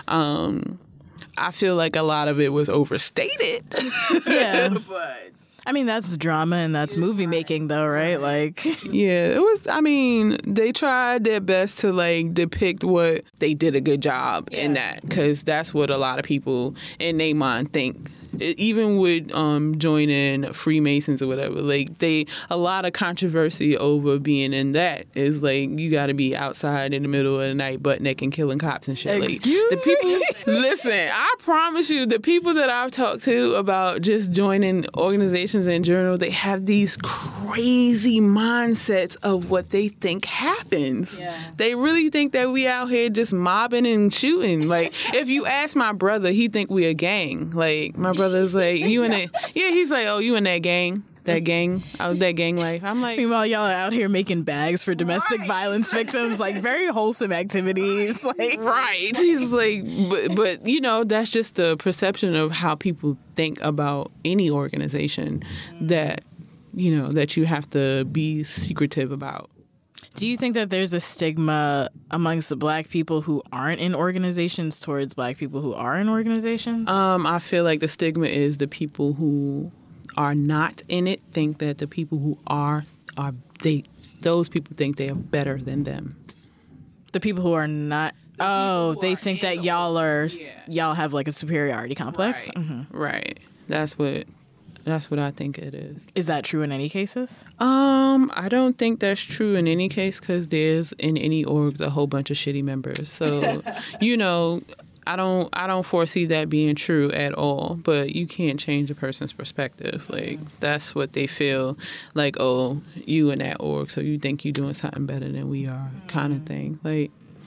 Um, I feel like a lot of it was overstated. Yeah, but. I mean, that's drama and that's movie making, though, right? Like, yeah, it was. I mean, they tried their best to like depict what they did a good job yeah. in that, because that's what a lot of people in their mind think. It, even with um, joining Freemasons or whatever, like they a lot of controversy over being in that is like you got to be outside in the middle of the night, butt naked, and killing cops and shit. Excuse like, the people, me? Listen, I promise you, the people that I've talked to about just joining organizations in general, they have these crazy mindsets of what they think happens. Yeah. They really think that we out here just mobbing and shooting. Like, if you ask my brother, he think we a gang. Like, my brother's like, you in that? Yeah, he's like, oh, you in that gang? That gang, out that gang life. I'm like, meanwhile, y'all are out here making bags for domestic right. violence victims, like very wholesome activities. Like, right? He's like, but, but you know, that's just the perception of how people think about any organization that you know that you have to be secretive about. Do you think that there's a stigma amongst the Black people who aren't in organizations towards Black people who are in organizations? Um, I feel like the stigma is the people who are not in it think that the people who are are they those people think they are better than them. The people who are not the oh they think that y'all are yeah. y'all have like a superiority complex. Right. Mm-hmm. Right. That's what that's what I think it is. Is that true in any cases? Um, I don't think that's true in any case, because there's in any orgs a whole bunch of shitty members. So you know. I don't I don't foresee that being true at all, but you can't change a person's perspective. Like, that's what they feel like, oh, you in that org, so you think you're doing something better than we are, kind of thing. Like,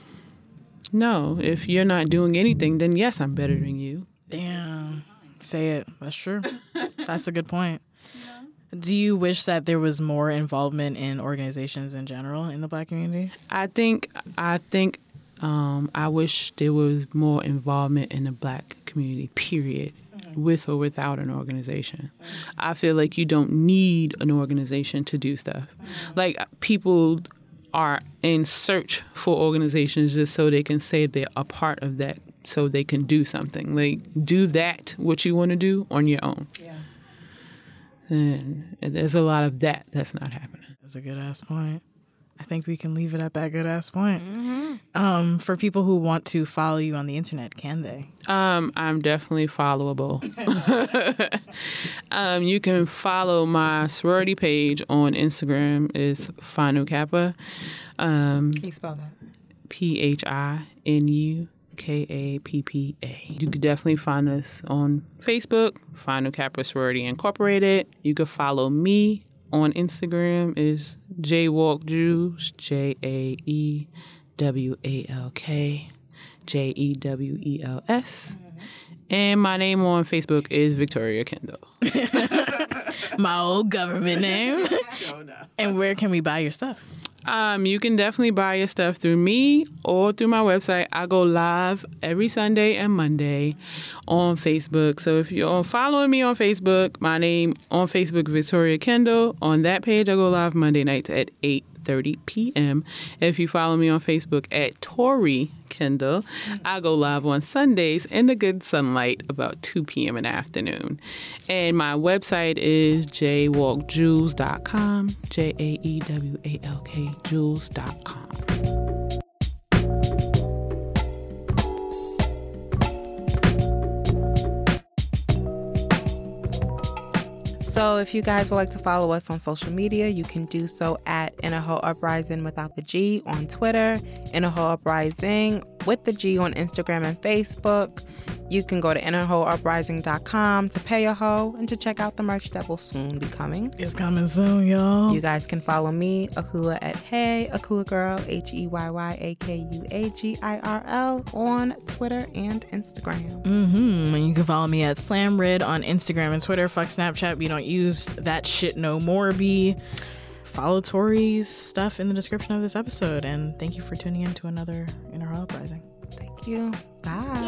no, if you're not doing anything, then yes, I'm better than you. Damn. Say it. That's true. That's a good point. Do you wish that there was more involvement in organizations in general in the Black community? I think I think Um, I wish there was more involvement in the Black community, period, mm-hmm. with or without an organization. Mm-hmm. I feel like you don't need an organization to do stuff. Mm-hmm. Like, people are in search for organizations just so they can say they're a part of that, so they can do something. Like, do that, what you want to do, on your own. Yeah. And there's a lot of that that's not happening. That's a good ass point. I think we can leave it at that good ass point. Mm-hmm. Um, for people who want to follow you on the internet, can they? Um, I'm definitely followable. um, you can follow my sorority page on Instagram. It's Phi Nu Kappa. Um, can you spell that? P H I N U K A P P A. You could definitely find us on Facebook, Phi Nu Kappa Sorority Incorporated. You could follow me on Instagram is Jaywalk Jews, J A E W A L K J E W E L S. Mm-hmm. And my name on Facebook is Victoria Kendall. My old government name. Oh, no. And where can we buy your stuff? Um, you can definitely buy your stuff through me or through my website. I go live every Sunday and Monday on Facebook. So if you're following me on Facebook, my name on Facebook, Victoria Kendall. On that page, I go live Monday nights at eight thirty p.m. If you follow me on Facebook at Tori Kendall, I go live on Sundays in the good sunlight about two p.m. in the afternoon. And my website is jaywalk jewels dot com, J A E W A L K jewels dot com. So if you guys would like to follow us on social media, you can do so at Inner Hoe Uprising without the G on Twitter, Inner Hoe Uprising with the G on Instagram and Facebook. You can go to inner hoe uprising dot com to pay a hoe and to check out the merch that will soon be coming. It's coming soon, y'all. You guys can follow me, Akua, at Hey Akua Girl, H E Y Y A K U A G I R L, on Twitter and Instagram. Mm-hmm. And you can follow me at SlamRid on Instagram and Twitter. Fuck Snapchat. We don't use that shit no more, B. Follow Tori's stuff in the description of this episode. And thank you for tuning in to another Inner Hoe Uprising. Thank you. Bye.